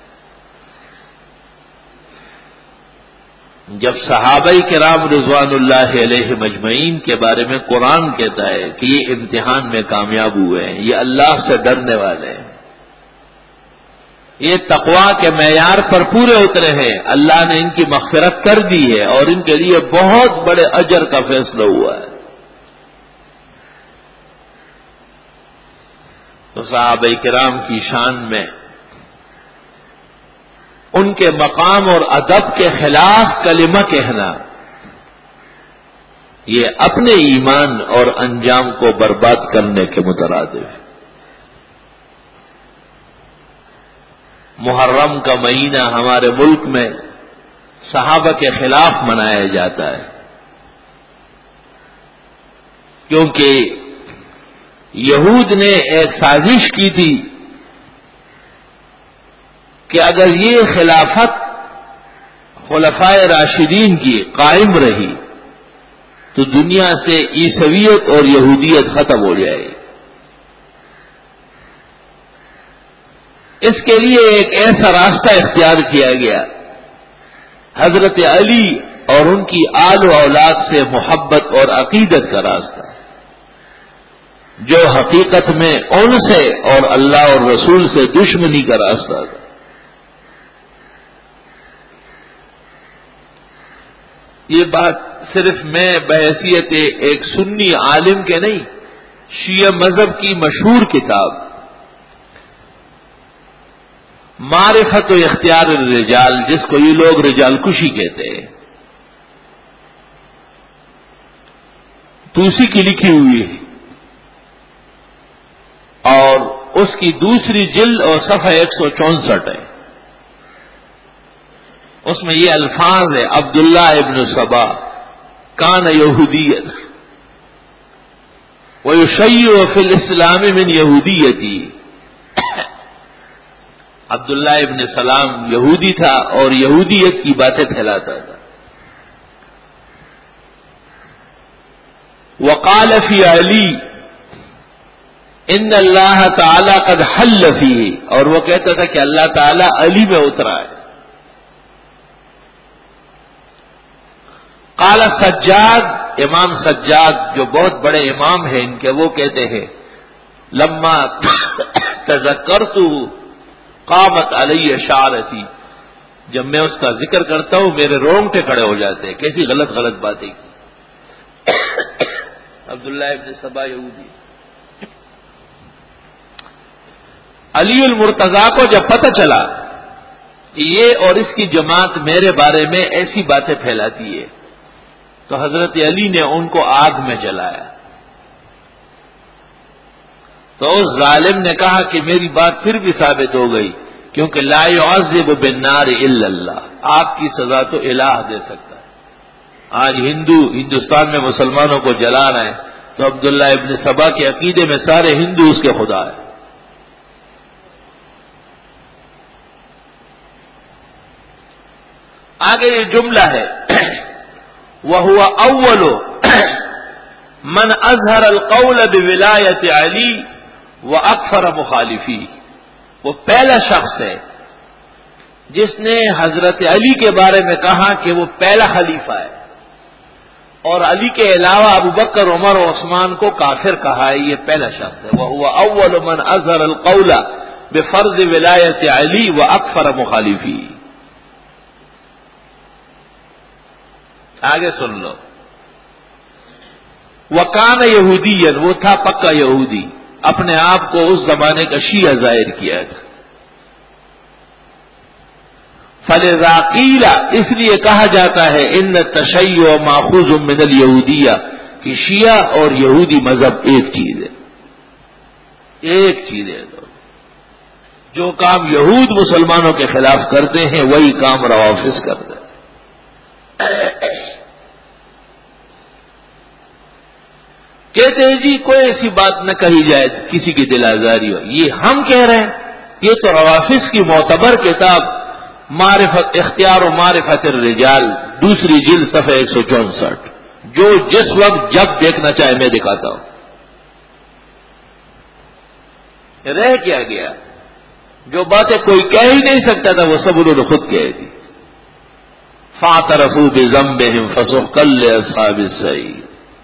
جب صحابہ کرام رضوان اللہ علیہ مجمعین کے بارے میں قرآن کہتا ہے کہ یہ امتحان میں کامیاب ہوئے ہیں، یہ اللہ سے ڈرنے والے ہیں، یہ تقوی کے معیار پر پورے اترے ہیں، اللہ نے ان کی مغفرت کر دی ہے اور ان کے لیے بہت بڑے اجر کا فیصلہ ہوا ہے. تو صحابہ کرام کی شان میں ان کے مقام اور ادب کے خلاف کلمہ کہنا یہ اپنے ایمان اور انجام کو برباد کرنے کے مترادف ہے. محرم کا مہینہ ہمارے ملک میں صحابہ کے خلاف منایا جاتا ہے، کیونکہ یہود نے ایک سازش کی تھی کہ اگر یہ خلافت خلفائے راشدین کی قائم رہی تو دنیا سے عیسویت اور یہودیت ختم ہو جائے گی۔ اس کے لیے ایک ایسا راستہ اختیار کیا گیا، حضرت علی اور ان کی آل و اولاد سے محبت اور عقیدت کا راستہ، جو حقیقت میں ان سے اور اللہ اور رسول سے دشمنی کا راستہ تھا۔ یہ بات صرف میں بحیثیت ایک سنی عالم کے نہیں، شیعہ مذہب کی مشہور کتاب معرفت و اختیار الرجال، جس کو یہ لوگ رجال کشی کہتے ہیں، توسی کی لکھی ہوئی ہے، اور اس کی دوسری جلد اور صفحہ 164 ہے۔ اس میں یہ الفاظ ہے: عبداللہ ابن سبا کان یہودیت ویشیع فی الاسلام من یہودیتی۔ عبداللہ ابن سلام یہودی تھا اور یہودیت کی باتیں پھیلاتا تھا۔ وقال فی علی ان اللہ تعالی قد حل فیہ، اور وہ کہتا تھا کہ اللہ تعالی علی میں اترا ہے۔ قال سجاد، امام سجاد جو بہت بڑے امام ہیں ان کے، وہ کہتے ہیں لما تذکرت قامت علی شعرتی، جب میں اس کا ذکر کرتا ہوں میرے رونگٹے کھڑے ہو جاتے ہیں، کیسی غلط غلط باتیں کی۔ عبداللہ ابن سبا یہودی۔ علی المرتضیٰ کو جب پتہ چلا کہ یہ اور اس کی جماعت میرے بارے میں ایسی باتیں پھیلاتی ہے، تو حضرت علی نے ان کو آگ میں جلایا۔ تو اس ظالم نے کہا کہ میری بات پھر بھی ثابت ہو گئی، کیونکہ لا يعذب بالنار الا اللہ، آگ کی سزا تو الہ دے سکتا ہے۔ آج ہندوستان میں مسلمانوں کو جلا رہے ہیں، تو عبداللہ ابن سبا کے عقیدے میں سارے ہندو اس کے خدا ہیں۔ آگے یہ جملہ ہے وَهُوَ أَوَّلُ مَنْ أَظْهَرَ الْقَوْلَ بِوِلَایَةِ عَلِی وَأَكْفَرَ مُخَالِفِیہ، وہ پہلا شخص ہے جس نے حضرت علی کے بارے میں کہا کہ وہ پہلا خلیفہ ہے، اور علی کے علاوہ ابو بکر، عمر اور عثمان کو کافر کہا ہے۔ یہ پہلا شخص ہے۔ وَهُوَ أَوَّلُ مَنْ أَظْهَرَ الْقَوْلَ بِفَرْضِ وِلَایَةِ عَلِی وَأَكْفَرَ مُخَالِفِیہ۔ آگے سن لو، وَكَانَ یہودیًا، وہ تھا پکا یہودی، اپنے آپ کو اس زمانے کا شیعہ ظاہر کیا تھا۔ فَلِذَا قِیلَ، اس لیے کہا جاتا ہے ان التشیع ماخوذ من الیہودیہ، کہ شیعہ اور یہودی مذہب ایک چیز ہے، ایک چیز ہے۔ جو کام یہود مسلمانوں کے خلاف کرتے ہیں وہی کام روافض کرتے ہیں۔ کہتے ہیں جی کوئی ایسی بات نہ کہی جائے کسی کی دل آزاری ہو، یہ ہم کہہ رہے ہیں، یہ تو روافض کی معتبر کتاب معرفت اختیار و معرفت الرجال، دوسری جلد صفحہ 164، جو جس وقت جب دیکھنا چاہے میں دکھاتا ہوں۔ رہ کیا گیا؟ جو باتیں کوئی کہہ ہی نہیں سکتا تھا وہ سب انہوں نے خود کہہ دی۔ فاعترفوا بذنبهم فسحقا لاصحاب السعیر۔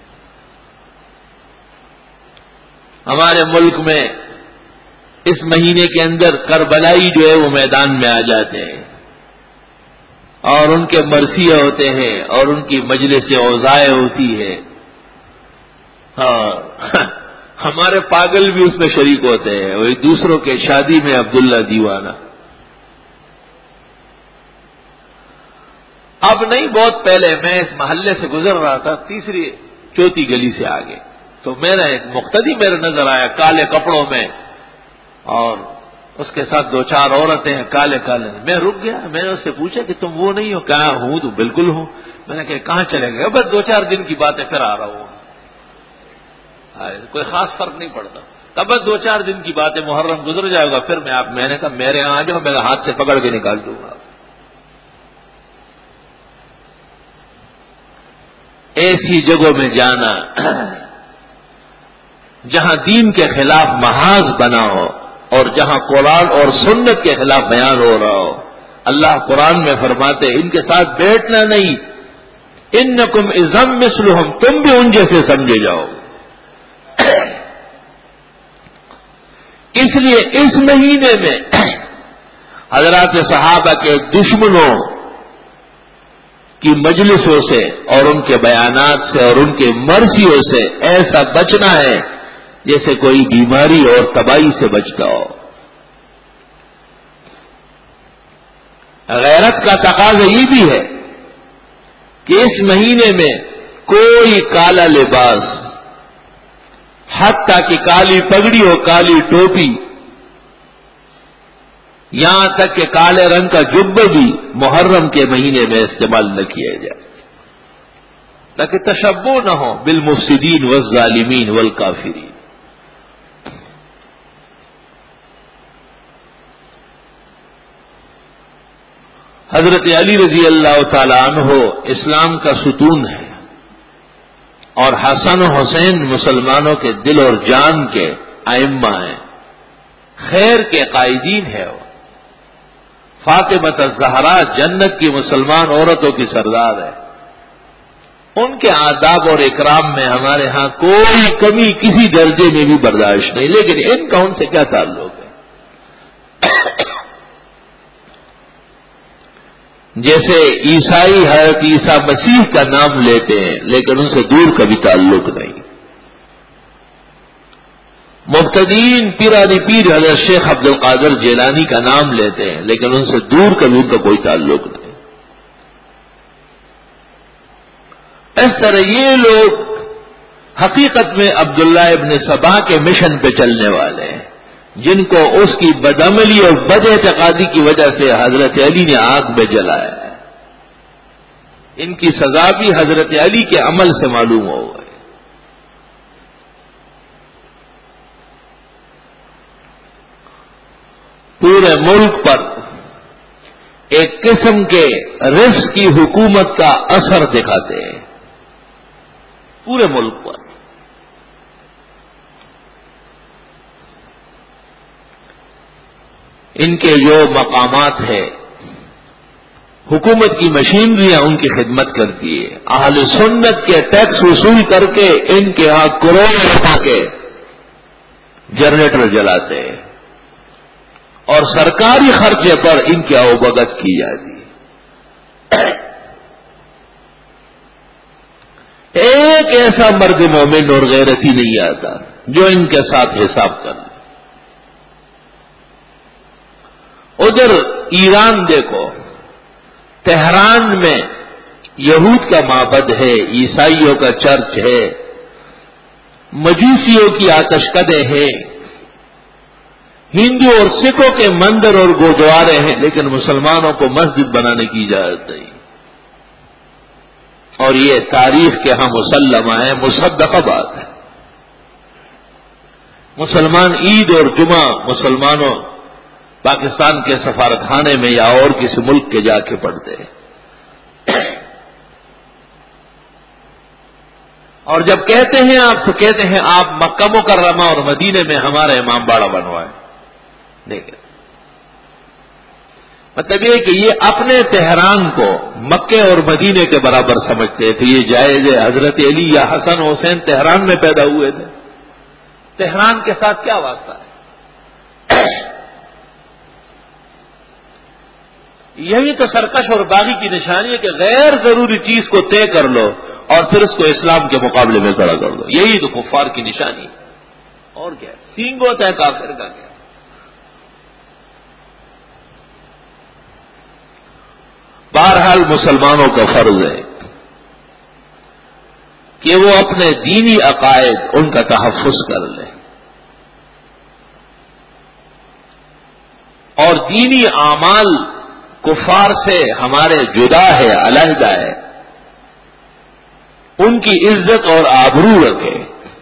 ہمارے ملک میں اس مہینے کے اندر کربلائی جو ہے وہ میدان میں آ جاتے ہیں، اور ان کے مرثیہ ہوتے ہیں، اور ان کی مجلس اوضاع ہوتی ہے، ہاں ہمارے پاگل بھی اس میں شریک ہوتے ہیں، وہی دوسروں کے شادی میں عبداللہ دیوانہ۔ اب نہیں، بہت پہلے میں اس محلے سے گزر رہا تھا، تیسری چوتھی گلی سے آگے، تو میرا ایک مقتدی میرے نظر آیا کالے کپڑوں میں، اور اس کے ساتھ 2-4 عورتیں ہیں کالے کالے. میں رک گیا, میں نے اس سے پوچھا کہ تم وہ نہیں ہو؟ کہا ہوں. تو بالکل ہوں. میں نے کہا کہاں چلے گئے؟ بس 2-4 دن کی بات ہے, پھر آ رہا ہوں. کوئی خاص فرق نہیں پڑتا. تب بس 2-4 دن کی بات ہے, محرم گزر جائے گا, پھر میں نے کہا میرے یہاں آ جاؤ, میرے ہاتھ سے پکڑ کے نکال دوں گا. ایسی جگہوں میں جانا جہاں دین کے خلاف محاذ بنا ہو اور جہاں قرآن اور سنت کے خلاف بیان ہو رہا ہو, اللہ قرآن میں فرماتے ان کے ساتھ بیٹھنا نہیں. انکم اذم مثلہم, تم بھی ان جیسے سمجھے جاؤ. اس لیے اس مہینے میں حضرات صحابہ کے دشمنوں کی مجلسوں سے اور ان کے بیانات سے اور ان کے مرثیوں سے ایسا بچنا ہے جیسے کوئی بیماری اور تباہی سے بچتا ہو. غیرت کا تقاضا یہ بھی ہے کہ اس مہینے میں کوئی کالا لباس, حتیٰ کہ کالی پگڑی اور کالی ٹوپی, یہاں تک کہ کالے رنگ کا جبہ بھی محرم کے مہینے میں استعمال نہ کیا جائے, تاکہ تشبہ نہ ہو بالمفسدین والظالمین والکافرین. حضرت علی رضی اللہ تعالی عنہ اسلام کا ستون ہے, اور حسن و حسین مسلمانوں کے دل اور جان کے ائمہ ہیں, خیر کے قائدین ہیں. وہ فاطمہ الزہرا جنت کی مسلمان عورتوں کی سردار ہے. ان کے آداب اور اکرام میں ہمارے ہاں کوئی کمی کسی درجے میں بھی برداشت نہیں, لیکن ان کا ان سے کیا تعلق ہے؟ جیسے عیسائی حضرت عیسیٰ مسیح کا نام لیتے ہیں لیکن ان سے دور کبھی تعلق نہیں. مبتدین پیرانی پیر حضرت شیخ عبد القادر جیلانی کا نام لیتے ہیں لیکن ان سے دور کبھی ان کا کوئی تعلق نہیں. اس طرح یہ لوگ حقیقت میں عبداللہ ابن سبا کے مشن پہ چلنے والے ہیں, جن کو اس کی بدعملی اور بد اعتقادی کی وجہ سے حضرت علی نے آگ میں جلایا ہے. ان کی سزا بھی حضرت علی کے عمل سے معلوم ہو گئی. پورے ملک پر ایک قسم کے رفس کی حکومت کا اثر دکھاتے ہیں, پورے ملک پر. ان کے جو مقامات ہیں, حکومت کی مشینریاں ان کی خدمت کرتی ہے. اہل سنت کے ٹیکس وصول کر کے ان کے ہاں کروڑوں روپے کے جنریٹر جلاتے ہیں, اور سرکاری خرچے پر ان کی اوبگت کی جاتی ہے. ایک ایسا مرد مومن اور غیرتی نہیں آتا جو ان کے ساتھ حساب کر لے. ادھر ایران دیکھو, تہران میں یہود کا معبد ہے, عیسائیوں کا چرچ ہے, مجوسیوں کی آتش کدے ہیں, ہندو اور سکھوں کے مندر اور گردوارے ہیں, لیکن مسلمانوں کو مسجد بنانے کی اجازت نہیں. اور یہ تاریخ کے ہاں مسلمہ ہے, مصدقہ بات ہے. مسلمان عید اور جمعہ مسلمانوں پاکستان کے سفارت خانے میں یا اور کسی ملک کے جا کے پڑھتے ہیں. اور جب کہتے ہیں آپ تو کہتے ہیں آپ مکہ مکرمہ اور مدینے میں ہمارا امام باڑہ بنوائے. دیکھیں, مطلب یہ کہ یہ اپنے تہران کو مکے اور مدینے کے برابر سمجھتے تھے. یہ جائز ہے, حضرت علی یا حسن حسین تہران میں پیدا ہوئے تھے, تہران کے ساتھ کیا واسطہ ہے؟ یہی تو سرکش اور باغی کی نشانی ہے کہ غیر ضروری چیز کو طے کر لو اور پھر اس کو اسلام کے مقابلے میں کھڑا کر دو. یہی تو کفار کی نشانی ہے. اور کیا سینگ ہوتا ہے کافر کا کیا؟ بہرحال مسلمانوں کا فرض ہے کہ وہ اپنے دینی عقائد ان کا تحفظ کر لیں. دینی اعمال کفار سے ہمارے جدا ہے، علیحدہ ہے، ان کی عزت اور آبرو رکھے.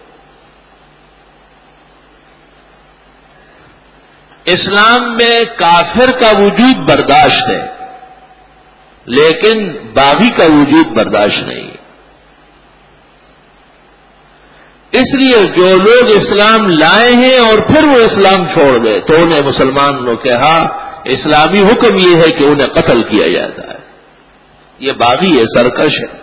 اسلام میں کافر کا وجود برداشت ہے، لیکن باغی کا وجود برداشت نہیں. اس لیے جو لوگ اسلام لائے ہیں اور پھر وہ اسلام چھوڑ گئے تو انہیں مسلمان نے کہا اسلامی حکم یہ ہے کہ انہیں قتل کیا جاتا ہے. یہ باغی ہے، سرکش ہے.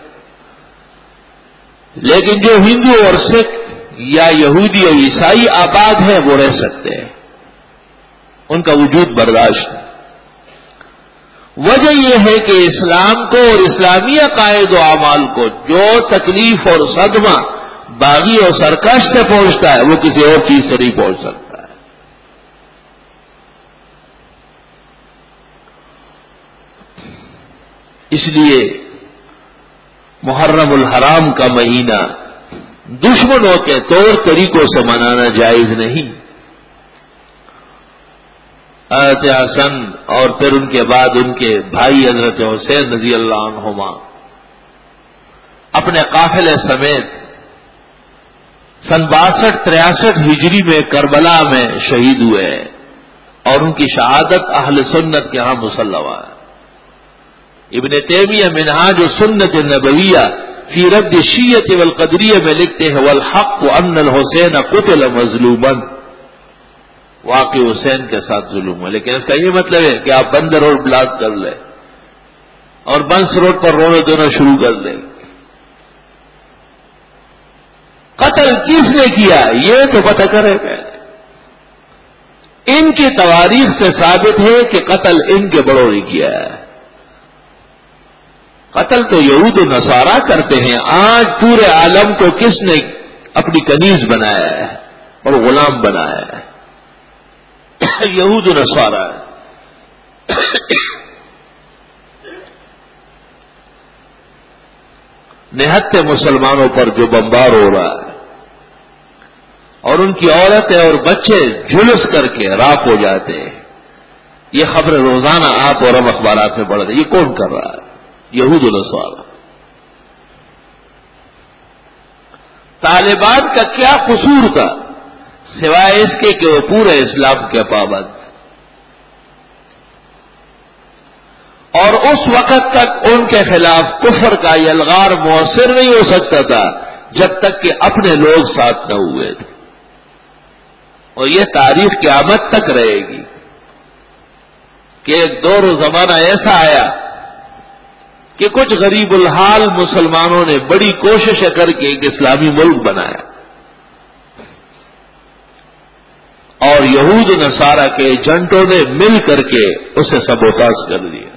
لیکن جو ہندو اور سکھ یا یہودی اور عیسائی آباد ہیں وہ رہ سکتے ہیں، ان کا وجود برداشت ہے. وجہ یہ ہے کہ اسلام کو اور اسلامی عقائد و اعمال کو جو تکلیف اور صدمہ باغی اور سرکش سے پہنچتا ہے وہ کسی اور چیز سے نہیں پہنچ سکتا ہے. اس لیے محرم الحرام کا مہینہ دشمنوں کے طور طریقوں سے منانا جائز نہیں. حضرت حسن اور پھر ان کے بعد ان کے بھائی حضرت حسین رضی اللہ عنہما اپنے قافلے سمیت سن 62-63 ہجری میں کربلا میں شہید ہوئے اور ان کی شہادت اہل سنت کے ہاں مسلح ہے. ابن تیمیہ منہاج السنت النبویہ فی رد الشیعۃ والقدریہ میں لکھتے ہیں والحق ان الحسین قتل مظلوما، واقعی حسین کے ساتھ ظلم ہے، لیکن اس کا یہ مطلب ہے کہ آپ بند روڈ بلاک کر لیں اور بنس روڈ پر رونے دھونا شروع کر دیں. قتل کس نے کیا یہ تو پتہ کرے پہلے. ان کی تواریخ سے ثابت ہے کہ قتل ان کے بڑوں نے کیا ہے. قتل تو یہود و نصارہ کرتے ہیں. آج پورے عالم کو کس نے اپنی کنیز بنایا ہے اور غلام بنایا ہے؟ یہود و نصارہ. نہتے مسلمانوں پر جو بمبار ہو رہا ہے اور ان کی عورتیں اور بچے جھلس کر کے راپ ہو جاتے ہیں، یہ خبریں روزانہ آپ اور ہم اخبارات میں پڑھ رہے ہیں. یہ کون کر رہا ہے؟ یہود و نصارہ. طالبان کا کیا قصور تھا سوائے اس کے کہ وہ پورے اسلام کے پابند، اور اس وقت تک ان کے خلاف کفر کا یلغار مؤثر نہیں ہو سکتا تھا جب تک کہ اپنے لوگ ساتھ نہ ہوئے تھے. اور یہ تاریخ قیامت تک رہے گی کہ ایک دور و زمانہ ایسا آیا کہ کچھ غریب الحال مسلمانوں نے بڑی کوششیں کر کے ایک اسلامی ملک بنایا اور یہود و نصارہ کے ایجنٹوں نے مل کر کے اسے سبوتاژ کر دیا.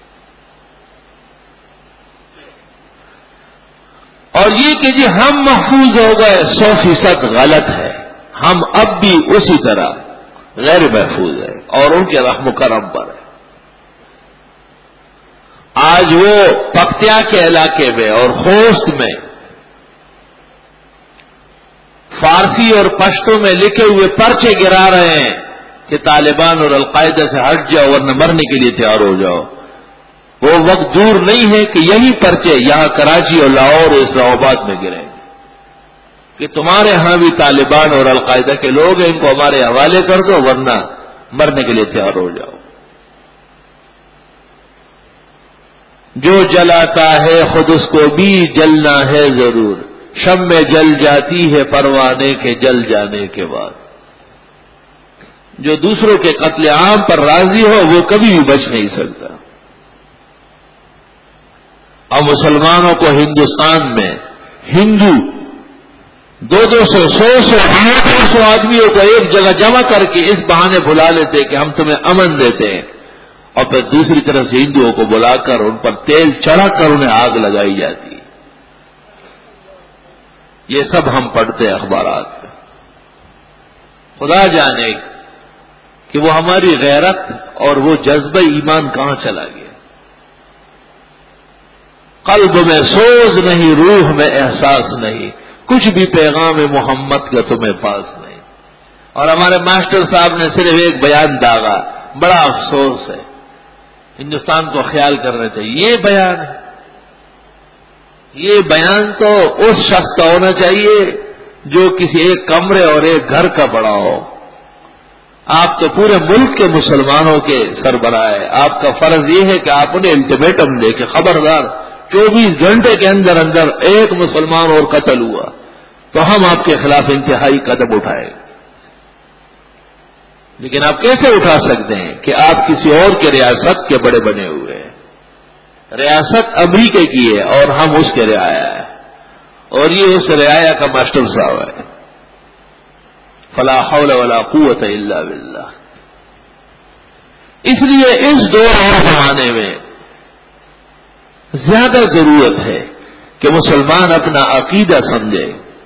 اور یہ کہ جی ہم محفوظ ہو گئے 100% غلط ہے. ہم اب بھی اسی طرح غیر محفوظ ہیں اور ان کے رحم و کرم پر ہے. آج وہ پکتیا کے علاقے میں اور خوست میں فارسی اور پشتو میں لکھے ہوئے پرچے گرا رہے ہیں کہ طالبان اور القاعدہ سے ہٹ جاؤ ورنہ مرنے کے لیے تیار ہو جاؤ. وہ وقت دور نہیں ہے کہ یہی پرچے یہاں کراچی اور لاہور اور اسلام آباد میں گریں گے کہ تمہارے ہاں بھی طالبان اور القاعدہ کے لوگ ہیں، ان کو ہمارے حوالے کر دو ورنہ مرنے کے لیے تیار ہو جاؤ. جو جلاتا ہے خود اس کو بھی جلنا ہے ضرور، شمع جل جاتی ہے پروانے کے جل جانے کے بعد. جو دوسروں کے قتل عام پر راضی ہو وہ کبھی بھی بچ نہیں سکتا. اور مسلمانوں کو ہندوستان میں ہندو 200-100 آدمیوں کو ایک جگہ جمع کر کے اس بہانے بلا لیتے کہ ہم تمہیں امن دیتے ہیں، اور پھر دوسری طرف سے ہندوؤں کو بلا کر ان پر تیل چڑھا کر انہیں آگ لگائی جاتی. یہ سب ہم پڑھتے ہیں اخبارات میں. خدا جانے کہ وہ ہماری غیرت اور وہ جذبہ ایمان کہاں چلا گیا. قلب میں سوز نہیں، روح میں احساس نہیں، کچھ بھی پیغام محمد کا تمہیں پاس نہیں. اور ہمارے ماسٹر صاحب نے صرف ایک بیان داغا، بڑا افسوس ہے، ہندوستان کو خیال کرنا چاہیے. یہ بیان ہے، یہ بیان تو اس شخص کا ہونا چاہیے جو کسی ایک کمرے اور ایک گھر کا بڑا ہو. آپ تو پورے ملک کے مسلمانوں کے سربراہ ہے. آپ کا فرض یہ ہے کہ آپ انہیں الٹیمیٹم دے کہ خبردار 24 گھنٹے کے اندر اندر ایک مسلمان اور قتل ہوا تو ہم آپ کے خلاف انتہائی قدم اٹھائیں. لیکن آپ کیسے اٹھا سکتے ہیں کہ آپ کسی اور کے ریاست کے بڑے بنے ہوئے ہیں؟ ریاست امریکہ کی ہے اور ہم اس کے رعایا ہے، اور یہ اس رعایا کا ماسٹر صاحب ہے. فلا حول ولا قوت الا باللہ. اس لیے اس دور اور زمانے میں زیادہ ضرورت ہے کہ مسلمان اپنا عقیدہ سمجھے.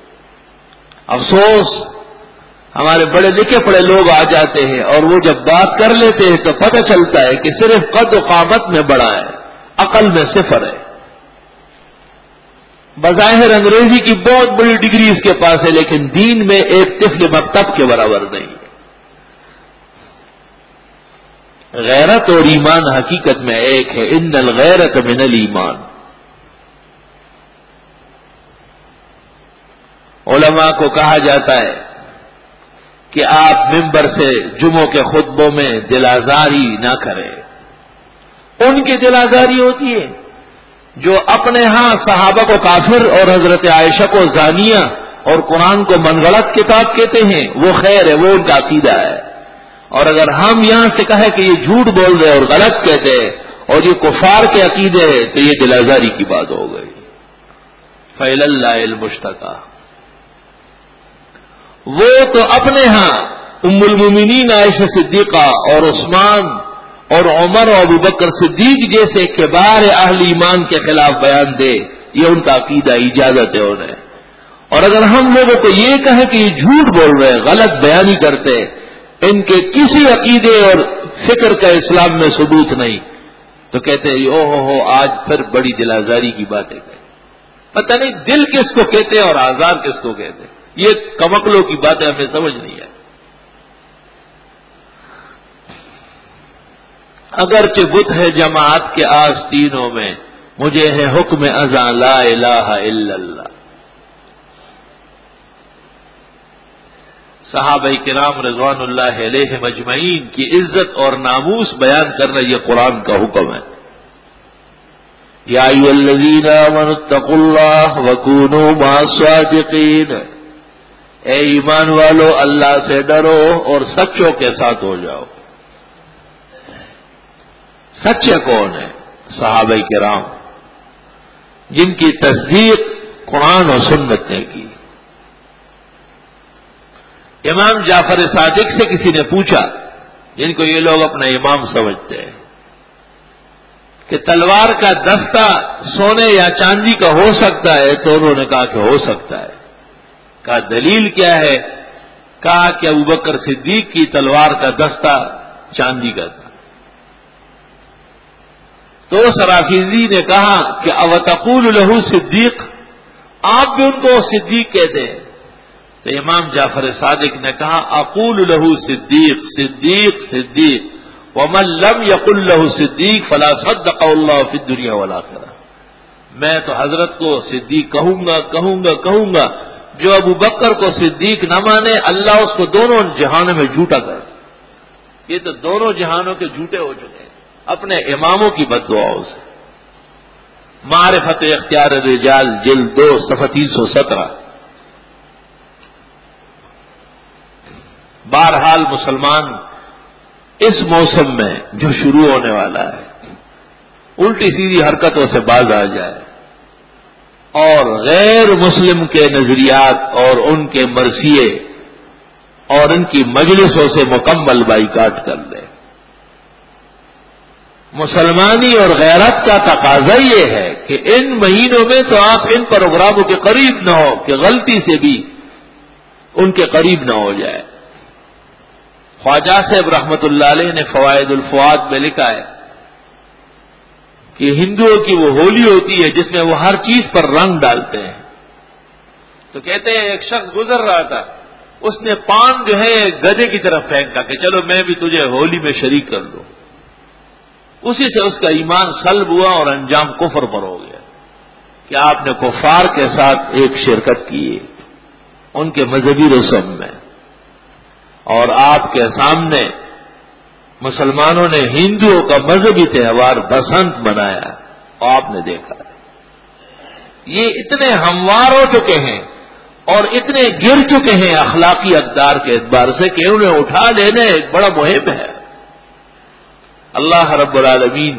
افسوس ہمارے بڑے لکھے پڑے لوگ آ جاتے ہیں اور وہ جب بات کر لیتے ہیں تو پتہ چلتا ہے کہ صرف قد و قامت میں بڑا ہے، عقل میں صفر ہے. بظاہر انگریزی کی بہت بڑی ڈگری اس کے پاس ہے، لیکن دین میں ایک طفل مکتب کے برابر نہیں ہے. غیرت اور ایمان حقیقت میں ایک ہے. ان الغیرت من الایمان. علماء کو کہا جاتا ہے کہ آپ ممبر سے جمعوں کے خطبوں میں دل آزاری نہ کریں. ان کی دل آزاری ہوتی ہے جو اپنے ہاں صحابہ کو کافر اور حضرت عائشہ کو زانیہ اور قرآن کو منگڑت کتاب کہتے ہیں، وہ خیر ہے، وہ ان کا عقیدہ ہے. اور اگر ہم یہاں سے کہیں کہ یہ جھوٹ بول رہے اور غلط کہتے ہیں اور یہ کفار کے عقیدے ہے تو یہ دل آزاری کی بات ہو گئی. فإلی اللہ المشتقى. وہ تو اپنے ہاں ام المومنین عائشہ صدیقہ اور عثمان اور عمر اور ابوبکر صدیق جیسے کبار اہل ایمان کے خلاف بیان دے، یہ ان کا عقیدہ، اجازت ہے انہیں. اور اگر ہم لوگوں کو یہ کہیں کہ یہ جھوٹ بول رہے، غلط بیانی کرتے، ان کے کسی عقیدے اور فکر کا اسلام میں ثبوت نہیں، تو کہتے ہیں او ہو آج پھر بڑی دل آزاری کی باتیں کہیں. پتہ نہیں دل کس کو کہتے ہیں اور آزار کس کو کہتے ہیں. یہ کمکلوں کی باتیں ہمیں سمجھ نہیں ہے. اگرچہ بت ہے جماعت کے آستینوں میں، مجھے ہے حکم ازاں لا الہ الا اللہ. صحابہ کرام رضوان اللہ علیہ مجمعین کی عزت اور ناموس بیان کرنا یہ قرآن کا حکم ہے. یا ایھا الذین آمنوا اتقوا اللہ وکونوا مع الصادقین. اے ایمان والو اللہ سے ڈرو اور سچوں کے ساتھ ہو جاؤ. سچے کون ہیں؟ صحابہ کرام جن کی تصدیق قرآن و سنت نے کی. امام جعفر صادق سے کسی نے پوچھا، جن کو یہ لوگ اپنا امام سمجھتے ہیں، کہ تلوار کا دستہ سونے یا چاندی کا ہو سکتا ہے؟ تو انہوں نے کہا کہ ہو سکتا ہے. کہا دلیل کیا ہے؟ کہا کہ ابوبکر صدیق کی تلوار کا دستہ چاندی کا تھا. تو سرافیزی نے کہا کہ اوتقول لہ صدیق، آپ بھی ان کو صدیق کہتے ہیں؟ تو امام جعفر صادق نے کہا اقول لہ صدیق صدیق صدیق ومن لم یقل لہ صدیق فلا صدقہ اللہ فی الدنیا والآخرہ. میں تو حضرت کو صدیق کہوں گا. جو ابو بکر کو صدیق نہ مانے اللہ اس کو دونوں جہانوں میں جھوٹا کر. یہ تو دونوں جہانوں کے جھوٹے ہو چکے ہیں اپنے اماموں کی بد دعاؤں سے. معرفت اختیار الرجال جلد 2 صفحہ 317. بہرحال مسلمان اس موسم میں جو شروع ہونے والا ہے الٹی سیدھی حرکتوں سے باز آ جائے اور غیر مسلم کے نظریات اور ان کے مرثیے اور ان کی مجلسوں سے مکمل بائیکاٹ کر لے. مسلمانی اور غیرت کا تقاضا یہ ہے کہ ان مہینوں میں تو آپ ان پروگراموں کے قریب نہ ہو کہ غلطی سے بھی ان کے قریب نہ ہو جائے. خواجہ صاحب رحمت اللہ علیہ نے فوائد الفؤاد میں لکھا ہے کہ ہندوؤں کی وہ ہولی ہوتی ہے جس میں وہ ہر چیز پر رنگ ڈالتے ہیں. تو کہتے ہیں ایک شخص گزر رہا تھا، اس نے پان جو ہے گدھے کی طرف پھینکا کہ چلو میں بھی تجھے ہولی میں شریک کر لوں. اسی سے اس کا ایمان سلب ہوا اور انجام کفر پر ہو گیا کہ آپ نے کفار کے ساتھ ایک شرکت کی ان کے مذہبی رسم میں. اور آپ کے سامنے مسلمانوں نے ہندوؤں کا مذہبی تہوار بسنت منایا اور آپ نے دیکھا یہ اتنے ہموار ہو چکے ہیں اور اتنے گر چکے ہیں اخلاقی اقدار کے اعتبار سے کہ انہیں اٹھا لینا ایک بڑا مہم ہے. اللہ رب العالمین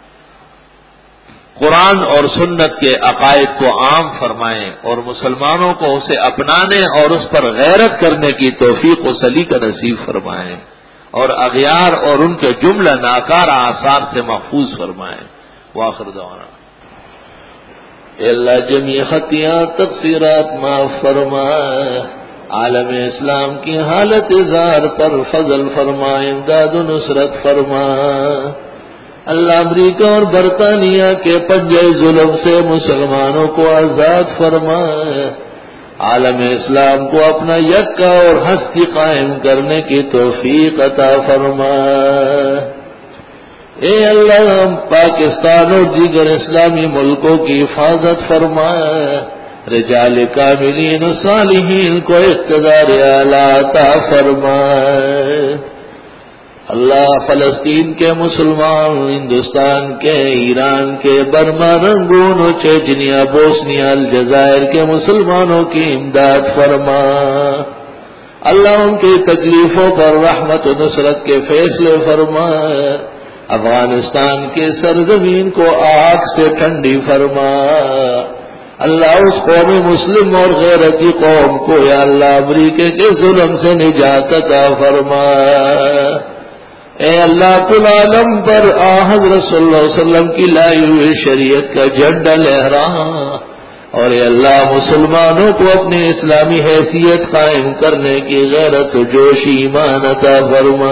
قرآن اور سنت کے عقائد کو عام فرمائیں اور مسلمانوں کو اسے اپنانے اور اس پر غیرت کرنے کی توفیق و سلیقہ نصیب فرمائیں اور اغیار اور ان کے جملہ ناکار آثار سے محفوظ فرمائیں. وآخر دعوانا اے اللہ جمیع خطیات تقصیرات معاف فرمائے. عالم اسلام کی حالت زار پر فضل فرمائے امداد و نصرت فرمائے. اللہ امریکہ اور برطانیہ کے پنجے ظلم سے مسلمانوں کو آزاد فرمائے. عالم اسلام کو اپنا یکا اور ہستی قائم کرنے کی توفیق عطا فرمائے. اے اللہ پاکستان اور دیگر اسلامی ملکوں کی حفاظت فرمائے. رجال کاملین صالحین کو اقتدار اعلیٰ عطا فرمائے. اللہ فلسطین کے مسلمان، ہندوستان کے، ایران کے، برما، رنگون، چیچنیا، بوسنیا، الجزائر کے مسلمانوں کی امداد فرما. اللہ ان کی تکلیفوں پر رحمت و نصرت کے فیصلے فرمائے. افغانستان کی سرزمین کو آگ سے ٹھنڈی فرما. اللہ اس قوم مسلم اور غیرتی قوم کو یا اللہ امریکہ کے ظلم سے نجات عطا فرما. اے اللہ کل عالم پر حضرت صلی اللہ علیہ وسلم کی لائی ہوئی شریعت کا جھنڈا لہرا اور اے اللہ مسلمانوں کو اپنی اسلامی حیثیت قائم کرنے کی غیرت و جوش ایمان عطا فرما.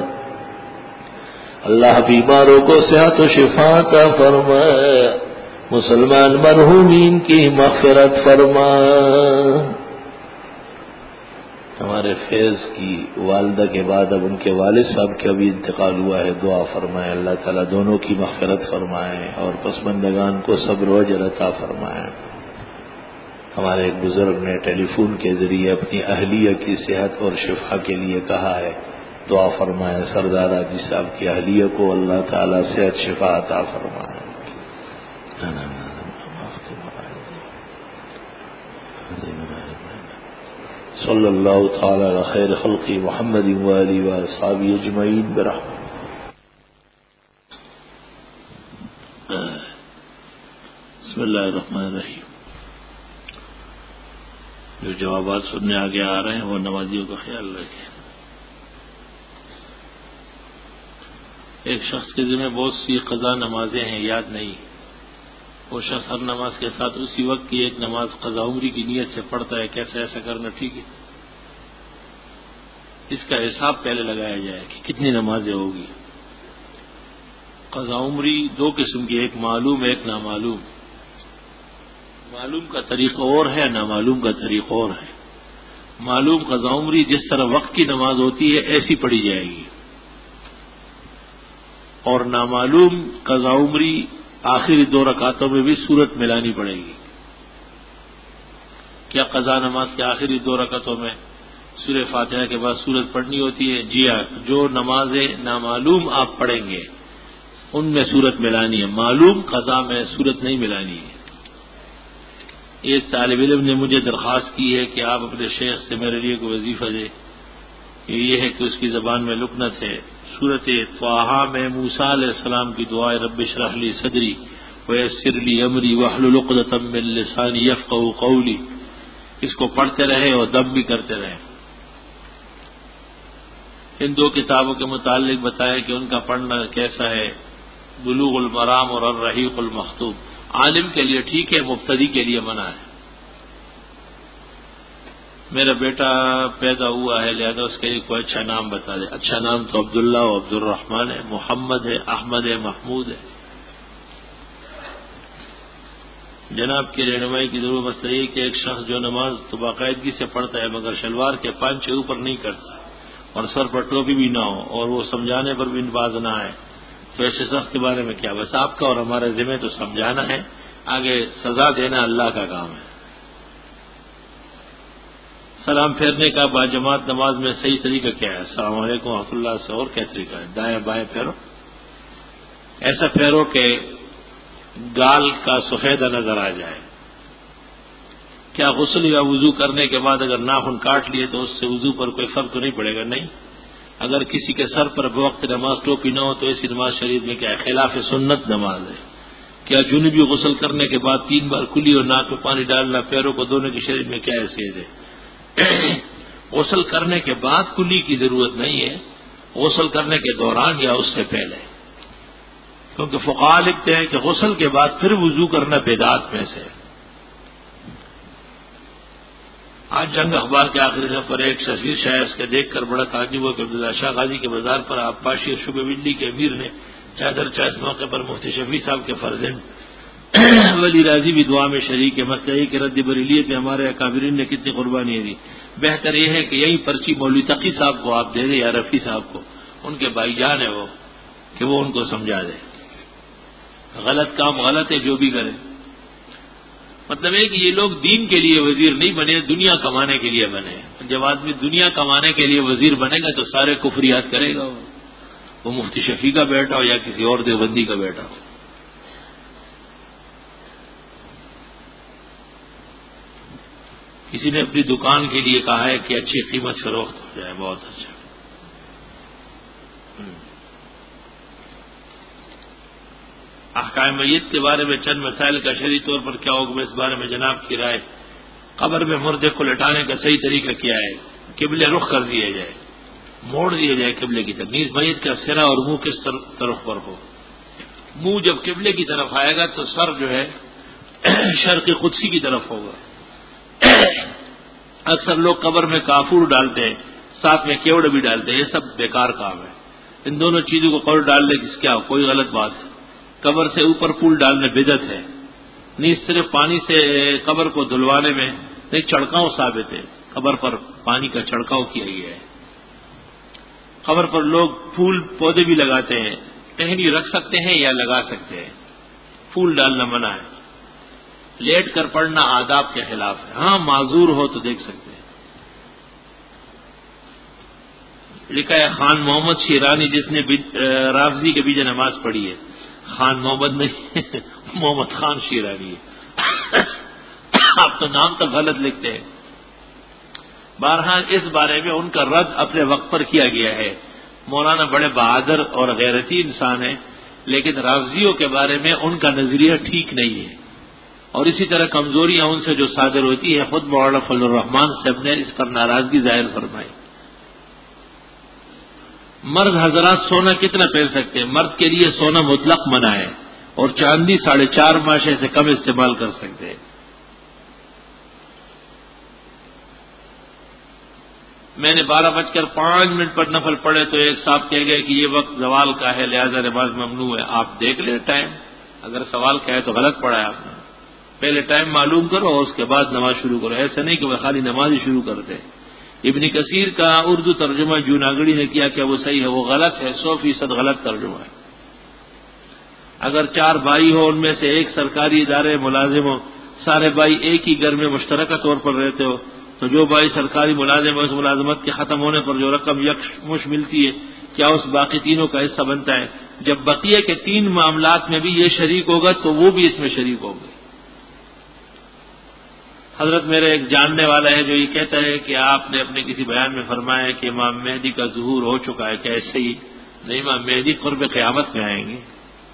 اللہ بیماروں کو صحت و شفا عطا فرما. مسلمان مرحومین کی مغفرت فرما. ہمارے فیض کی والدہ کے بعد اب ان کے والد صاحب کا بھی انتقال ہوا ہے. دعا فرمائے اللہ تعالیٰ دونوں کی مغفرت فرمائے اور پسماندگان کو صبر و اجر عطا فرمائے. ہمارے ایک بزرگ نے ٹیلی فون کے ذریعے اپنی اہلیہ کی صحت اور شفا کے لیے کہا ہے. دعا فرمائے سردار حاجی صاحب کی اہلیہ کو اللہ تعالیٰ صحت شفا عطا فرمائے. صلی اللہ تعالی علی خیر خلق محمد وآلہ وصحبہ اجمعین برحمتہ. بسم اللہ الرحمن الرحیم. جو جوابات سننے آگے آ رہے ہیں وہ نمازیوں کا خیال رکھیں. ایک شخص کے ذمہ بہت سی قضا نمازیں ہیں یاد نہیں. وہ شخص ہر نماز کے ساتھ اسی وقت کی ایک نماز قضا عمری کی نیت سے پڑھتا ہے. کیسے ایسا کرنا ٹھیک ہے؟ اس کا حساب پہلے لگایا جائے کہ کتنی نمازیں ہوگی. قضا عمری دو قسم کی، ایک معلوم ایک نامعلوم. معلوم کا طریقہ اور ہے، نامعلوم کا طریقہ اور ہے. معلوم قضا عمری جس طرح وقت کی نماز ہوتی ہے ایسی پڑھی جائے گی، اور نامعلوم قضا عمری آخری دو رکعتوں میں بھی سورت ملانی پڑے گی. کیا قضا نماز کے آخری دو رکعتوں میں سورہ فاتحہ کے بعد سورت پڑھنی ہوتی ہے؟ جی ہاں، جو نمازیں نامعلوم آپ پڑھیں گے ان میں سورت ملانی ہے، معلوم قضا میں سورت نہیں ملانی ہے. ایک طالب علم نے مجھے درخواست کی ہے کہ آپ اپنے شیخ سے میرے لیے کوئی وظیفہ دیں. یہ ہے کہ اس کی زبان میں لکنت ہے. سورت طٰہٰ میں موسیٰ علیہ السلام کی دعائے رب اشرح لی صدری ویسر لی امری واحلل عقدۃ من لسانی یفقہوا قولی، اس کو پڑھتے رہے اور دم بھی کرتے رہے. ان دو کتابوں کے متعلق بتایا کہ ان کا پڑھنا کیسا ہے، بلوغ المرام اور الرحیق المختوم. عالم کے لیے ٹھیک ہے، مبتدی کے لیے منع ہے. میرا بیٹا پیدا ہوا ہے لہذا اس کے لیے کوئی اچھا نام بتا دے. اچھا نام تو عبداللہ و عبد الرحمن ہے، محمد ہے، احمد ہے، محمود ہے. جناب کی رہنمائی کی ضرورت مسئلہ یہ کہ ایک شخص جو نماز تو باقاعدگی سے پڑھتا ہے مگر شلوار کے پانچے اوپر نہیں کرتا اور سر پر ٹوپی بھی نہ ہو اور وہ سمجھانے پر بھی باز نہ آئے، تو ایسے شخص کے بارے میں کیا؟ بس آپ کا اور ہمارے ذمہ تو سمجھانا ہے، آگے سزا دینا اللہ کا کام ہے۔ سلام پھیرنے کا باجماعت نماز میں صحیح طریقہ کیا ہے؟ السلام علیکم ورحمۃ اللہ سے اور کیا طریقہ ہے؟ دائیں بائیں پھیرو، ایسا پھیرو کہ گال کا سفیدہ نظر آ جائے۔ کیا غسل یا وضو کرنے کے بعد اگر ناخن کاٹ لیے تو اس سے وضو پر کوئی فرق تو نہیں پڑے گا؟ نہیں، اگر کسی کے سر پر بوقت نماز ٹوپی نہ ہو تو ایسی نماز شریعت میں کیا ہے؟ خلاف سنت نماز ہے۔ کیا جنوبی غسل کرنے کے بعد 3 بار کلی اور ناک میں پانی ڈالنا پیروں کو دھونے کی شریعت میں کیا حیثیت ہے؟ غسل کرنے کے بعد کلی کی ضرورت نہیں ہے، غسل کرنے کے دوران یا اس سے پہلے، کیونکہ فقہاء لکھتے ہیں کہ غسل کے بعد پھر وضو کرنا بدعات میں سے۔ آج جنگ اخبار کے آخری صفحے پر ایک شفیع شائع کے دیکھ کر بڑا تعجب ہوا کہ عبداللہ شاہ غازی کے بازار پر آبپاشی اور شبہ بجلی کے امیر نے چادر چاہ اس موقع پر مفتی شفیع صاحب کے فرزند ولی راضی بھی دعا میں شریک ہے۔ مسئلہ یہ کہ رد بریلیت میں ہمارے اکابرین نے کتنی قربانی دی۔ بہتر یہ ہے کہ یہی پرچی مولوی تقی صاحب کو آپ دے دیں یا رفیع صاحب کو، ان کے بھائی جان ہے وہ، کہ وہ ان کو سمجھا دے۔ غلط کام غلط ہے جو بھی کرے، مطلب ہے کہ یہ لوگ دین کے لیے وزیر نہیں بنے، دنیا کمانے کے لیے بنے۔ جب آدمی دنیا کمانے کے لیے وزیر بنے گا تو سارے کفریات کرے گا، وہ مفتی شفیع کا بیٹا ہو یا کسی اور دیوبندی کا بیٹا ہو۔ کسی نے اپنی دکان کے لیے کہا ہے کہ اچھی قیمت فروخت ہو جائے، بہت اچھا۔ احکام میت کے بارے میں چند مسائل کا شرعی طور پر کیا حکم ہے، اس بارے میں جناب کی رائے۔ قبر میں مردے کو لٹانے کا صحیح طریقہ کیا ہے؟ قبلے رخ کر دیا جائے، موڑ دیا جائے قبلے کی طرف، نیز میت کا سرا اور منہ کس طرف پر ہو۔ منہ جب قبلے کی طرف آئے گا تو سر جو ہے شرق قدسی کی طرف ہوگا۔ اکثر لوگ قبر میں کافور ڈالتے ہیں، ساتھ میں کیوڑ بھی ڈالتے ہیں، یہ سب بیکار کام ہے۔ ان دونوں چیزوں کو قبر ڈالنے کی کیا کوئی غلط بات ہے؟ قبر سے اوپر پھول ڈالنے بدعت ہے، نیز صرف پانی سے قبر کو دھلوانے میں نہیں، چھڑکاؤ ثابت ہے، قبر پر پانی کا چھڑکاؤ کیا گیا ہے۔ قبر پر لوگ پھول پودے بھی لگاتے ہیں، ٹہنی رکھ سکتے ہیں یا لگا سکتے ہیں، پھول ڈالنا منع ہے۔ لیٹ کر پڑھنا آداب کے خلاف ہے، ہاں معذور ہو تو دیکھ سکتے ہیں۔ لکھا ہے خان محمد شیرانی جس نے رافضی کے بیچ نماز پڑھی ہے، خان محمد نہیں محمد خان شیرانی ہے آپ تو نام تو غلط لکھتے ہیں۔ بہرحال اس بارے میں ان کا رد اپنے وقت پر کیا گیا ہے۔ مولانا بڑے بہادر اور غیرتی انسان ہیں، لیکن رافضیوں کے بارے میں ان کا نظریہ ٹھیک نہیں ہے، اور اسی طرح کمزوریاں ان سے جو صادر ہوتی ہے۔ خود مولانا فضل الرحمان صاحب نے اس پر ناراضگی ظاہر فرمائی۔ مرد حضرات سونا کتنا پہن سکتے ہیں؟ مرد کے لیے سونا مطلق منع ہے، اور چاندی 4.5 ماشے سے کم استعمال کر سکتے ہیں۔ میں نے 12:05 پر نفل پڑھے تو ایک صاحب کہہ گئے کہ یہ وقت زوال کا ہے لہذا نماز ممنوع ہے۔ آپ دیکھ لیں ٹائم، اگر سوال کا ہے تو غلط پڑھا ہے آپ نے، پہلے ٹائم معلوم کرو اور اس کے بعد نماز شروع کرو، ایسا نہیں کہ وہ خالی نماز ہی شروع کرتے۔ ابن کثیر کا اردو ترجمہ جوناگڑی نے کیا کہ وہ صحیح ہے، وہ غلط ہے، 100% غلط ترجمہ ہے۔ اگر 4 بھائی ہو، ان میں سے ایک سرکاری ادارے ملازم ہو، سارے بھائی ایک ہی گھر میں مشترکہ طور پر رہتے ہو، تو جو بھائی سرکاری ملازم ہے اس ملازمت کے ختم ہونے پر جو رقم یکمشت ملتی ہے کیا اس باقی تینوں کا حصہ بنتا ہے؟ جب بقیہ کے 3 معاملات میں بھی یہ شریک ہوگا تو وہ بھی اس میں شریک ہوگا۔ حضرت میرے ایک جاننے والا ہے جو یہ کہتا ہے کہ آپ نے اپنے کسی بیان میں فرمایا کہ امام مہدی کا ظہور ہو چکا ہے، کہ ایسے ہی نہیں، امام مہدی قرب قیامت میں آئیں گے۔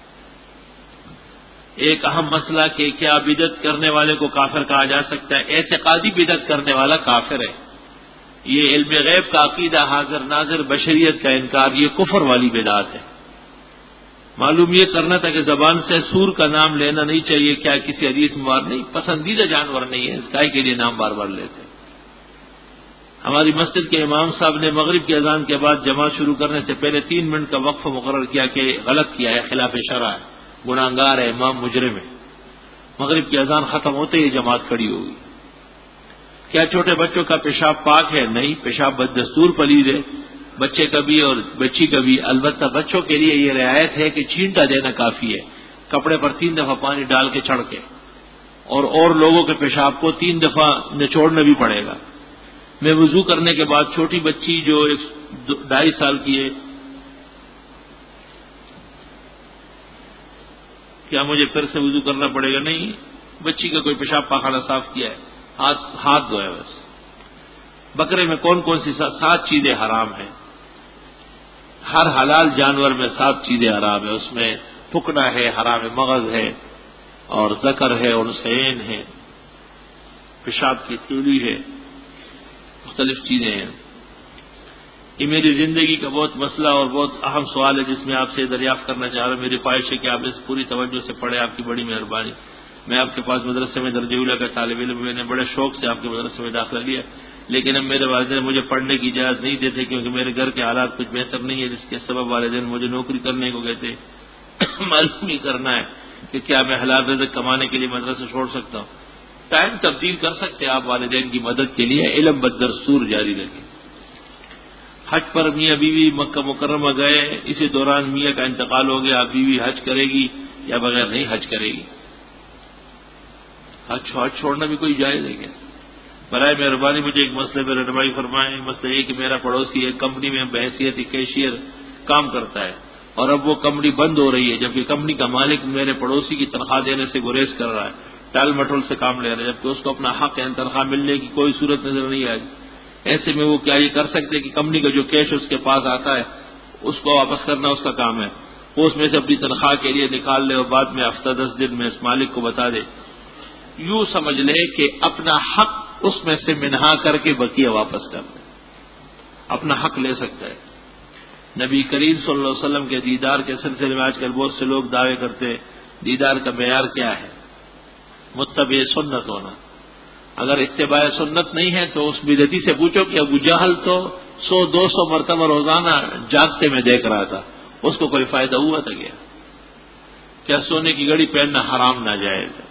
ایک اہم مسئلہ کہ کیا بدعت کرنے والے کو کافر کہا جا سکتا ہے؟ اعتقادی بدعت کرنے والا کافر ہے۔ یہ علم غیب کا عقیدہ حاضر ناظر بشریت کا انکار، یہ کفر والی بدعت ہے۔ معلوم یہ کرنا تھا کہ زبان سے سور کا نام لینا نہیں چاہیے، کیا کسی حدیث میں بات نہیں؟ پسندیدہ جانور نہیں ہے، اس کائے کے لیے نام بار بار لیتے۔ ہماری مسجد کے امام صاحب نے مغرب کی اذان کے بعد جماعت شروع کرنے سے پہلے 3 منٹ کا وقفہ مقرر کیا کہ غلط کیا ہے، خلاف شرع ہے، گناہگار ہے، امام مجرم ہے۔ مغرب کی اذان ختم ہوتے ہی جماعت کھڑی ہوگی۔ کیا چھوٹے بچوں کا پیشاب پاک ہے؟ نہیں، پیشاب بددستور پلید ہے، بچے کا بھی اور بچی کا بھی۔ البتہ بچوں کے لیے یہ رعایت ہے کہ چھینٹا دینا کافی ہے، کپڑے پر 3 دفعہ پانی ڈال کے چھڑ کے، اور لوگوں کے پیشاب کو 3 دفعہ نچوڑنا بھی پڑے گا۔ میں وضو کرنے کے بعد چھوٹی بچی جو 2.5 سال کی ہے، کیا مجھے پھر سے وضو کرنا پڑے گا؟ نہیں، بچی کا کوئی پیشاب پاخانہ صاف کیا ہے، ہاتھ دھویا بس۔ بکرے میں کون کون سی 7 چیزیں حرام ہیں؟ ہر حلال جانور میں 7 چیزیں حرام ہیں، اس میں پھکنا ہے، حرام مغز ہے، اور ذکر ہے، اور حسین ہے، پیشاب کی تیولی ہے، مختلف چیزیں ہیں۔ یہ میری زندگی کا بہت مسئلہ اور بہت اہم سوال ہے جس میں آپ سے دریافت کرنا چاہ رہا ہوں۔ میری خواہش ہے کہ آپ اس پوری توجہ سے پڑھیں، آپ کی بڑی مہربانی۔ میں آپ کے پاس مدرسے میں درجہ اولیٰ کا طالب علم، میں نے بڑے شوق سے آپ کے مدرسے میں داخلہ لیا، لیکن اب میرے والدین مجھے پڑھنے کی اجازت نہیں دیتے کیونکہ میرے گھر کے حالات کچھ بہتر نہیں ہے، جس کے سبب والدین مجھے نوکری کرنے کو کہتے۔ معلوم ہی کرنا ہے کہ کیا میں حلال رزق کمانے کے لیے مدرسہ چھوڑ سکتا ہوں۔ ٹائم تبدیل کر سکتے آپ والدین کی مدد کے لیے، علم بدستور جاری رکھیں۔ حج پر میاں بیوی مکہ مکرمہ گئے، اسی دوران میاں کا انتقال ہو گیا، بیوی حج کرے گی یا بغیر نہیں حج کرے گی؟ حج چھوڑنا بھی کوئی جائز ہے کیا؟ برائے مہربانی مجھے ایک مسئلے میں رہنمائی فرمائیں۔ مسئلہ یہ کہ میرا پڑوسی ایک کمپنی میں بحیثیت کیشیئر کام کرتا ہے، اور اب وہ کمپنی بند ہو رہی ہے، جبکہ کمپنی کا مالک میرے پڑوسی کی تنخواہ دینے سے گریز کر رہا ہے، ٹال مٹول سے کام لے رہا ہے، جبکہ اس کو اپنا حق یعنی تنخواہ ملنے کی کوئی صورت نظر نہیں آئی۔ ایسے میں وہ کیا یہ کر سکتے کہ کمپنی کا جو کیش اس کے پاس آتا ہے اس کو واپس کرنا اس کا کام ہے، وہ اس میں سے اپنی تنخواہ کے لیے نکال لے اور بعد میں ہفتہ 10 دن میں اس مالک کو بتا دے؟ یوں سمجھ لے کہ اپنا حق اس میں سے منہا کر کے بقیہ واپس کر دے، اپنا حق لے سکتا ہے۔ نبی کریم صلی اللہ علیہ وسلم کے دیدار کے سلسلے میں آج کل بہت سے لوگ دعوے کرتے، دیدار کا معیار کیا ہے؟ متبع سنت ہونا۔ اگر اتباع سنت نہیں ہے تو اس بدعتی سے پوچھو کہ ابو جہل تو 100-200 مرتبہ روزانہ جاگتے میں دیکھ رہا تھا، اس کو کوئی فائدہ ہوا تھا کیا؟ کیا سونے کی گھڑی پہننا حرام ناجائز ہے؟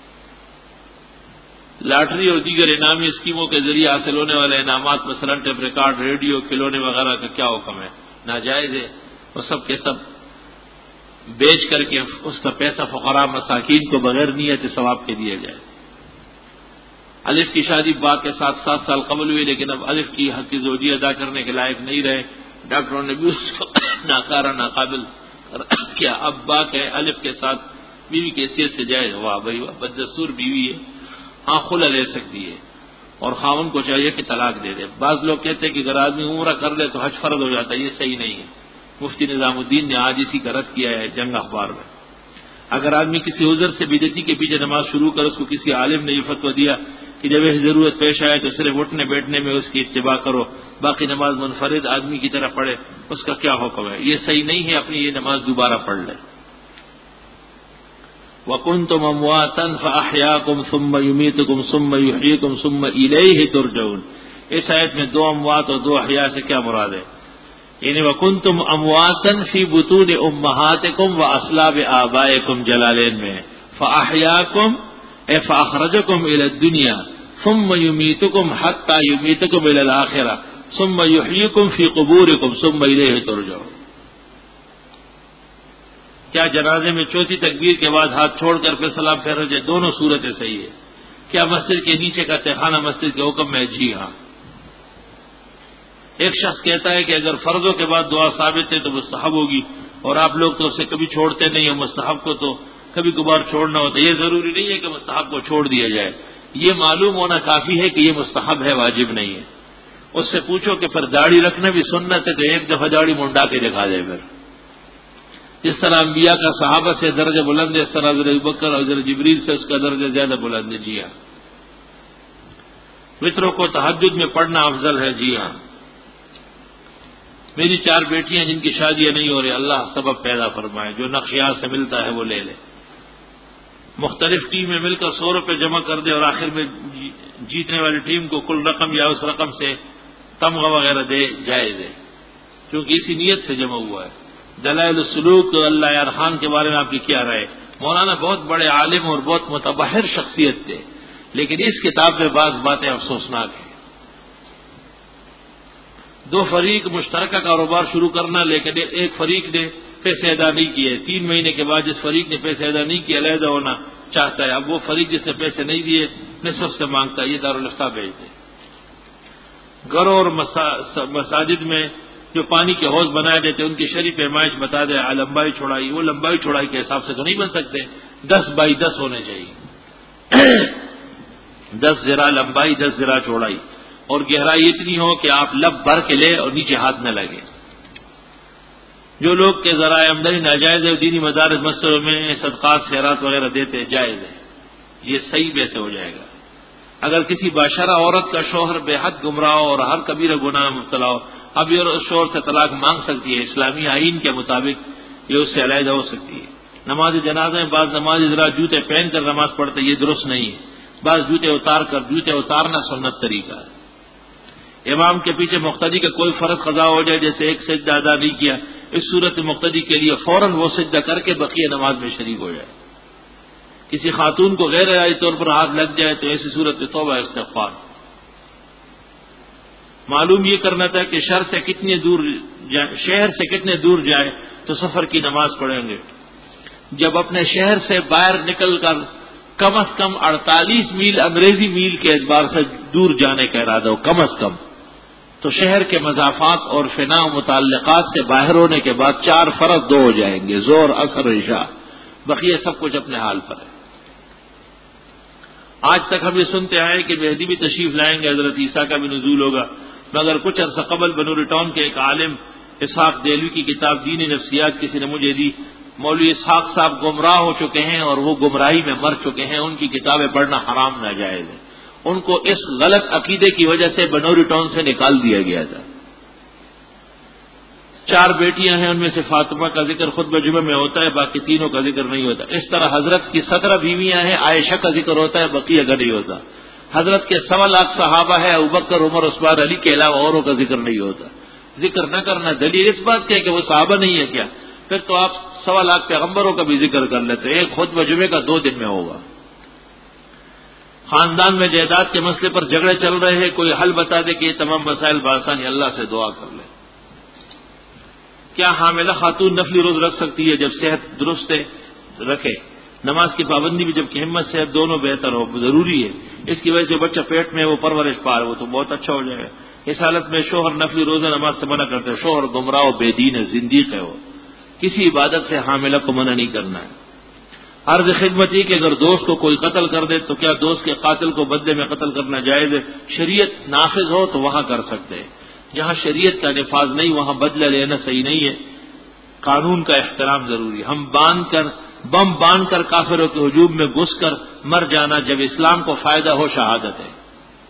لاٹری اور دیگر انعامی اسکیموں کے ذریعے حاصل ہونے والے انعامات مثلا ٹیپ ریکارڈ، ریڈیو، کھلونے وغیرہ کا کیا حکم ہے؟ ناجائز ہے، اور سب کے سب بیچ کر کے اس کا پیسہ فقراء مساکین کو بغیر نیت ثواب کے دیا جائے۔ الف کی شادی با کے ساتھ 7 سال قبل ہوئی، لیکن اب الف کی حق کی زوجی ادا کرنے کے لائق نہیں رہے، ڈاکٹروں نے بھی اس کو ناکارہ ناقابل کیا۔ اب با کے الف کے ساتھ بیوی کی حیثیت سے جائز؟ واہ بھائی واہ، بددستور بیوی ہے، ہاں خلع لے سکتی ہے، اور خاوند کو چاہیے کہ طلاق دے دے۔ بعض لوگ کہتے ہیں کہ اگر آدمی عمرہ کر لے تو حج فرض ہو جاتا ہے، یہ صحیح نہیں ہے۔ مفتی نظام الدین نے آج اسی کا رد کیا ہے جنگ اخبار میں۔ اگر آدمی کسی عذر سے بدعتی کے پیچھے نماز شروع کر، اس کو کسی عالم نے یہ فتویٰ دیا کہ جب یہ ضرورت پیش آئے تو صرف اٹھنے بیٹھنے میں اس کی اتباع کرو، باقی نماز منفرد آدمی کی طرح پڑھے، اس کا کیا حکم ہے؟ یہ صحیح نہیں ہے، اپنی یہ نماز دوبارہ پڑھ لے۔ وَكُنْتُمْ أَمْوَاتًا فَأَحْيَاكُمْ ثُمَّ يُمِيتُكُمْ ثُمَّ يُحْيِيكُمْ ثُمَّ إِلَيْهِ تُرْجَعُونَ۔ اس آیت میں 2 اموات اور 2 احیاء سے کیا مراد ہے؟ یعنی وَكُنْتُمْ أَمْوَاتًا فِي بُطُونِ أُمَّهَاتِكُمْ وَأَصْلَابِ آبَائِكُمْ جلالین میں فَأَحْيَاكُمْ اے فَأَخْرَجَكُمْ إِلَى الدُّنْيَا ثُمَّ يُمِيتُكُمْ حَتَّى يُمِيتُكُمْ إِلَى الْآخِرَةِ ثُمَّ يُحْيِيكُمْ فِي قُبُورِكُمْ ثُمَّ إِلَيْهِ تُرْجَعُونَ۔ کیا جنازے میں چوتھی تکبیر کے بعد ہاتھ چھوڑ کر پھر سلام پھیرنا چاہیے؟ دونوں صورتیں صحیح ہے۔ کیا مسجد کے نیچے کا تہخانہ مسجد کے حکم میں؟ جی ہاں۔ ایک شخص کہتا ہے کہ اگر فرضوں کے بعد دعا ثابت ہے تو مستحب ہوگی، اور آپ لوگ تو اسے کبھی چھوڑتے نہیں، اور مستحب کو تو کبھی کبھار چھوڑنا ہوتا ہے۔ یہ ضروری نہیں ہے کہ مستحب کو چھوڑ دیا جائے، یہ معلوم ہونا کافی ہے کہ یہ مستحب ہے، واجب نہیں ہے۔ اس سے پوچھو کہ پھر داڑھی رکھنا بھی سنت ہے تو ایک دفعہ داڑھی منڈا کے دکھا دے۔ پھر جس طرح انبیاء کا صحابہ سے درجہ بلند ہے، اس طرح حضرت ابوبکر اور حضرت جبریل سے اس کا درجہ زیادہ بلند ہے۔ جی ہاں۔ وتروں کو تہجد میں پڑھنا افضل ہے؟ جی ہاں۔ میری 4 بیٹیاں جن کی شادیاں نہیں ہو رہی، اللہ سبب پیدا فرمائے، جو نقشیات سے ملتا ہے وہ لے لے۔ مختلف ٹیم میں مل کر 100 روپے جمع کر دے اور آخر میں جیتنے والی ٹیم کو کل رقم یا اس رقم سے تمغہ وغیرہ دے، جائز ہے، کیونکہ اسی نیت سے جمع ہوا ہے۔ دلائل السلوک اللہ یار خان کے بارے میں آپ کی کیا رائے؟ مولانا بہت بڑے عالم اور بہت متبحر شخصیت تھے، لیکن اس کتاب میں بعض باتیں افسوسناک ہیں۔ دو فریق مشترکہ کاروبار شروع کرنا، لیکن ایک فریق نے پیسے ادا نہیں کیے، 3 مہینے کے بعد جس فریق نے پیسے ادا نہیں کیے علیحدہ ہونا چاہتا ہے، اب وہ فریق جس نے پیسے نہیں دیے نصف سے مانگتا ہے، یہ دارالفتہ بھیج دے۔ گھروں اور مساجد میں جو پانی کے حوض بنائے دیتے ان کی شرعی پیمائش بتا دے، لمبائی چوڑائی، وہ لمبائی چوڑائی کے حساب سے تو نہیں بن سکتے، 10 بائی 10 ہونے چاہیے، 10 ذراع لمبائی 10 ذراع چوڑائی، اور گہرائی اتنی ہو کہ آپ لب بھر کے لے اور نیچے ہاتھ نہ لگے۔ جو لوگ کے ذرائع آمدنی ناجائز ہے، دینی مدارس مسجدوں میں صدقات خیرات وغیرہ دیتے جائز ہے، یہ صحیح ویسے ہو جائے گا۔ اگر کسی باشرہ عورت کا شوہر بے حد گمراہ ہو اور ہر کبیرہ گناہ میں مبتلا ہو، اب یہ شوہر سے طلاق مانگ سکتی ہے، اسلامی آئین کے مطابق یہ اس سے علیحدہ ہو سکتی ہے۔ نماز جنازہ میں بعض نماز ذرا جوتے پہن کر نماز پڑھتے، یہ درست نہیں ہے، بعض جوتے اتارنا سنت طریقہ ہے۔ امام کے پیچھے مقتدی کا کوئی فرض قضا ہو جائے، جیسے ایک سجدہ ادا نہیں کیا، اس صورت مقتدی کے لیے فوراً وہ سجدہ کر کے بقیہ نماز میں شریک ہو جائے۔ کسی خاتون کو غیر ارادی طور پر ہاتھ لگ جائے تو ایسی صورت میں توبہ استغفار۔ معلوم یہ کرنا تھا کہ شہر سے کتنے دور جائے تو سفر کی نماز پڑھیں گے۔ جب اپنے شہر سے باہر نکل کر کم از کم 48 میل انگریزی میل کے اعتبار سے دور جانے کا ارادہ ہو کم از کم، تو شہر کے مضافات اور فنا و متعلقات سے باہر ہونے کے بعد 4 فرض 2 ہو جائیں گے، ظہر عصر عشاء، بقیہ سب کچھ اپنے حال پر ہے۔ آج تک ہم یہ سنتے آئے کہ مہدی بھی تشریف لائیں گے، حضرت عیسیٰ کا بھی نزول ہوگا، مگر کچھ عرصہ قبل بنوری ٹاؤن کے ایک عالم اسحاق دہلوی کی کتاب دینی نفسیات کسی نے مجھے دی۔ مولوی اسحاق صاحب گمراہ ہو چکے ہیں اور وہ گمراہی میں مر چکے ہیں، ان کی کتابیں پڑھنا حرام ناجائز ہے۔ ان کو اس غلط عقیدے کی وجہ سے بنوری ٹاؤن سے نکال دیا گیا تھا۔ 4 بیٹیاں ہیں، ان میں سے فاطمہ کا ذکر خطبہ جمعہ میں ہوتا ہے، باقی تینوں کا ذکر نہیں ہوتا۔ اس طرح حضرت کی 17 بیویاں ہیں، عائشہ کا ذکر ہوتا ہے، بقیہ کا نہیں ہوتا۔ حضرت کے 1.25 لاکھ صحابہ ہے، ابوبکر عمر عثمان علی کے علاوہ اوروں کا ذکر نہیں ہوتا۔ ذکر نہ کرنا دلیل اس بات کی کہ وہ صحابہ نہیں ہے کیا؟ پھر تو آپ 1.25 لاکھ پیغمبروں کا بھی ذکر کر لیتے، ایک خطبہ جمعہ کا 2 دن میں ہوگا۔ خاندان میں جائیداد کے مسئلے پر جھگڑے چل رہے ہیں، کوئی حل بتا دے کہ یہ تمام مسائل بآسانی اللہ سے دعا کر لیں۔ کیا حاملہ خاتون نفلی روز رکھ سکتی ہے جب صحت درست ہے؟ رکھے۔ نماز کی پابندی بھی جب کہ ہمت صحت دونوں بہتر ہو ضروری ہے، اس کی وجہ سے بچہ پیٹ میں وہ پرورش پا رہا ہے، وہ تو بہت اچھا ہو جائے گا۔ اس حالت میں شوہر نفلی روزہ نماز سے منع کرتے ہیں، شوہر گمراہ و بے دین ہے، زندیق ہے، وہ کسی عبادت سے حاملہ کو منع نہیں کرنا ہے۔ عرض خدمت یہ کہ اگر دوست کو کوئی قتل کر دے تو کیا دوست کے قاتل کو بدلے میں قتل کرنا جائز ہے؟ شریعت نافذ ہو تو وہاں کر سکتے ہیں، جہاں شریعت کا نفاذ نہیں وہاں بدلہ لینا صحیح نہیں ہے۔ قانون کا احترام ضروری ہے۔ ہم بم باندھ کر کافروں کے ہجوم میں گھس کر مر جانا جب اسلام کو فائدہ ہو شہادت ہے۔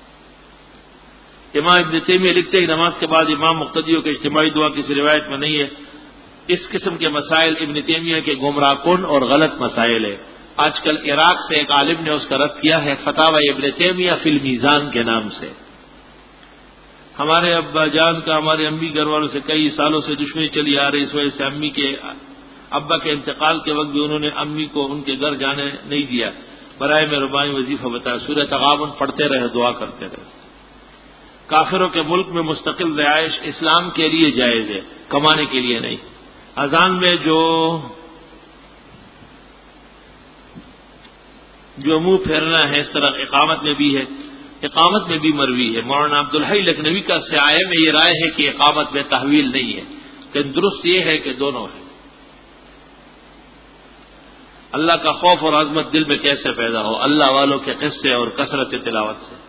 امام ابن تیمیہ لکھتے ہیں نماز کے بعد امام مقتدیوں کے اجتماعی دعا کسی روایت میں نہیں ہے۔ اس قسم کے مسائل ابن تیمیہ کے گمراہ کن اور غلط مسائل ہے۔ آج کل عراق سے ایک عالم نے اس کا رد کیا ہے، فتاوی ابن تیمیہ فی المیزان کے نام سے۔ ہمارے ابا جان کا ہمارے امی گھر والوں سے کئی سالوں سے دشمنی چلی آ رہی، اس وجہ سے امی کے ابا کے انتقال کے وقت بھی انہوں نے امی کو ان کے گھر جانے نہیں دیا۔ برائے مہربانی وظیفہ بتایا، سورہ تغابن پڑھتے رہے، دعا کرتے رہے۔ کافروں کے ملک میں مستقل رہائش اسلام کے لیے جائز ہے، کمانے کے لیے نہیں۔ اذان میں جو منہ پھیرنا ہے اس طرح اقامت میں بھی ہے، اقامت میں بھی مروی ہے۔ مولانا عبدالحی لکھنوی کا سیاح میں یہ رائے ہے کہ اقامت میں تحویل نہیں ہے، لیکن درست یہ ہے کہ دونوں ہے۔ اللہ کا خوف اور عظمت دل میں کیسے پیدا ہو؟ اللہ والوں کے قصے اور کثرت تلاوت سے۔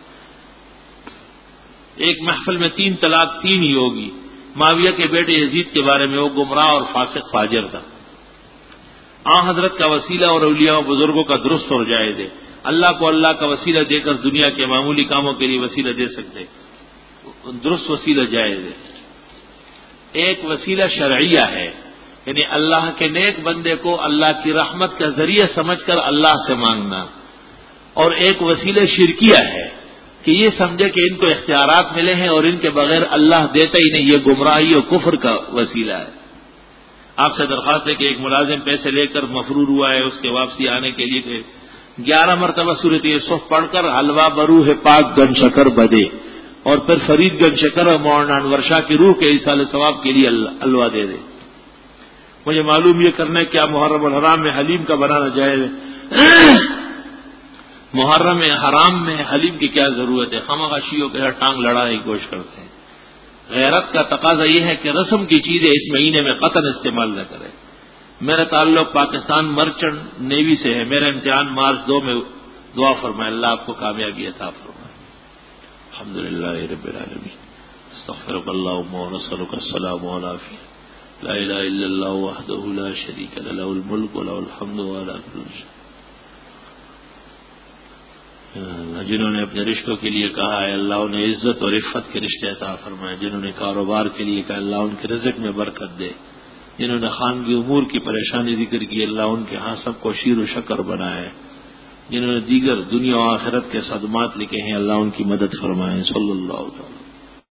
ایک محفل میں 3 طلاق 3 ہی ہوگی۔ معاویہ کے بیٹے یزید کے بارے میں، وہ گمراہ اور فاسق فاجر تھا۔ حضرت کا وسیلہ اور اولیاء و بزرگوں کا درست اور جائز ہے۔ اللہ کو اللہ کا وسیلہ دے کر دنیا کے معمولی کاموں کے لیے وسیلہ دے سکتے، درست وسیلہ جائز ہے۔ ایک وسیلہ شرعیہ ہے، یعنی اللہ کے نیک بندے کو اللہ کی رحمت کا ذریعہ سمجھ کر اللہ سے مانگنا، اور ایک وسیلہ شرکیہ ہے کہ یہ سمجھے کہ ان کو اختیارات ملے ہیں اور ان کے بغیر اللہ دیتا ہی نہیں، یہ گمراہی اور کفر کا وسیلہ ہے۔ آپ سے درخواست ہے کہ ایک ملازم پیسے لے کر مفرور ہوا ہے، اس کے واپسی آنے کے لیے 11 مرتبہ سورۃ یوسف پڑھ کر حلوہ بروح پاک گن شکر بدے، اور پھر فرید گن شکر اور مولانا انور شاہ کی روح کے ایصال ثواب کے لیے حلوہ دے دے۔ مجھے معلوم یہ کرنا ہے کیا محرم الحرام میں حلیم کا بنانا جائز ہے؟ محرم حرام میں حلیم کی کیا ضرورت ہے؟ خامخاشیوں کے ٹانگ لڑانے کی کوشش کرتے ہیں۔ غیرت کا تقاضا یہ ہے کہ رسم کی چیزیں اس مہینے میں قطعاً استعمال نہ کریں۔ میرا تعلق پاکستان مرچنٹ نیوی سے ہے، میرا امتحان مارچ 2 میں، دعا فرمائے اللہ آپ کو کامیابی عطا فرمائے۔ الحمدللہ رب العالمین، استغفرک اللہم و نسألک السلام والعافیہ، لا الہ الا اللہ وحدہ لا شریک لہ، لہ الملک و لہ الحمد وعلی کل شیء۔ جنہوں نے اپنے رشتوں کے لیے کہا ہے اللہ انہیں عزت اور عفت کے رشتے عطا فرمائے، جنہوں نے کاروبار کے لیے کہا اللہ ان کے رزق میں برکت دے، جنہوں نے خانگی امور کی پریشانی ذکر کی اللہ ان کے ہاں سب کو شیر و شکر بنائے، جنہوں نے دیگر دنیا و آخرت کے صدمات لکھے ہیں اللہ ان کی مدد فرمائے۔ صلی اللہ تعالی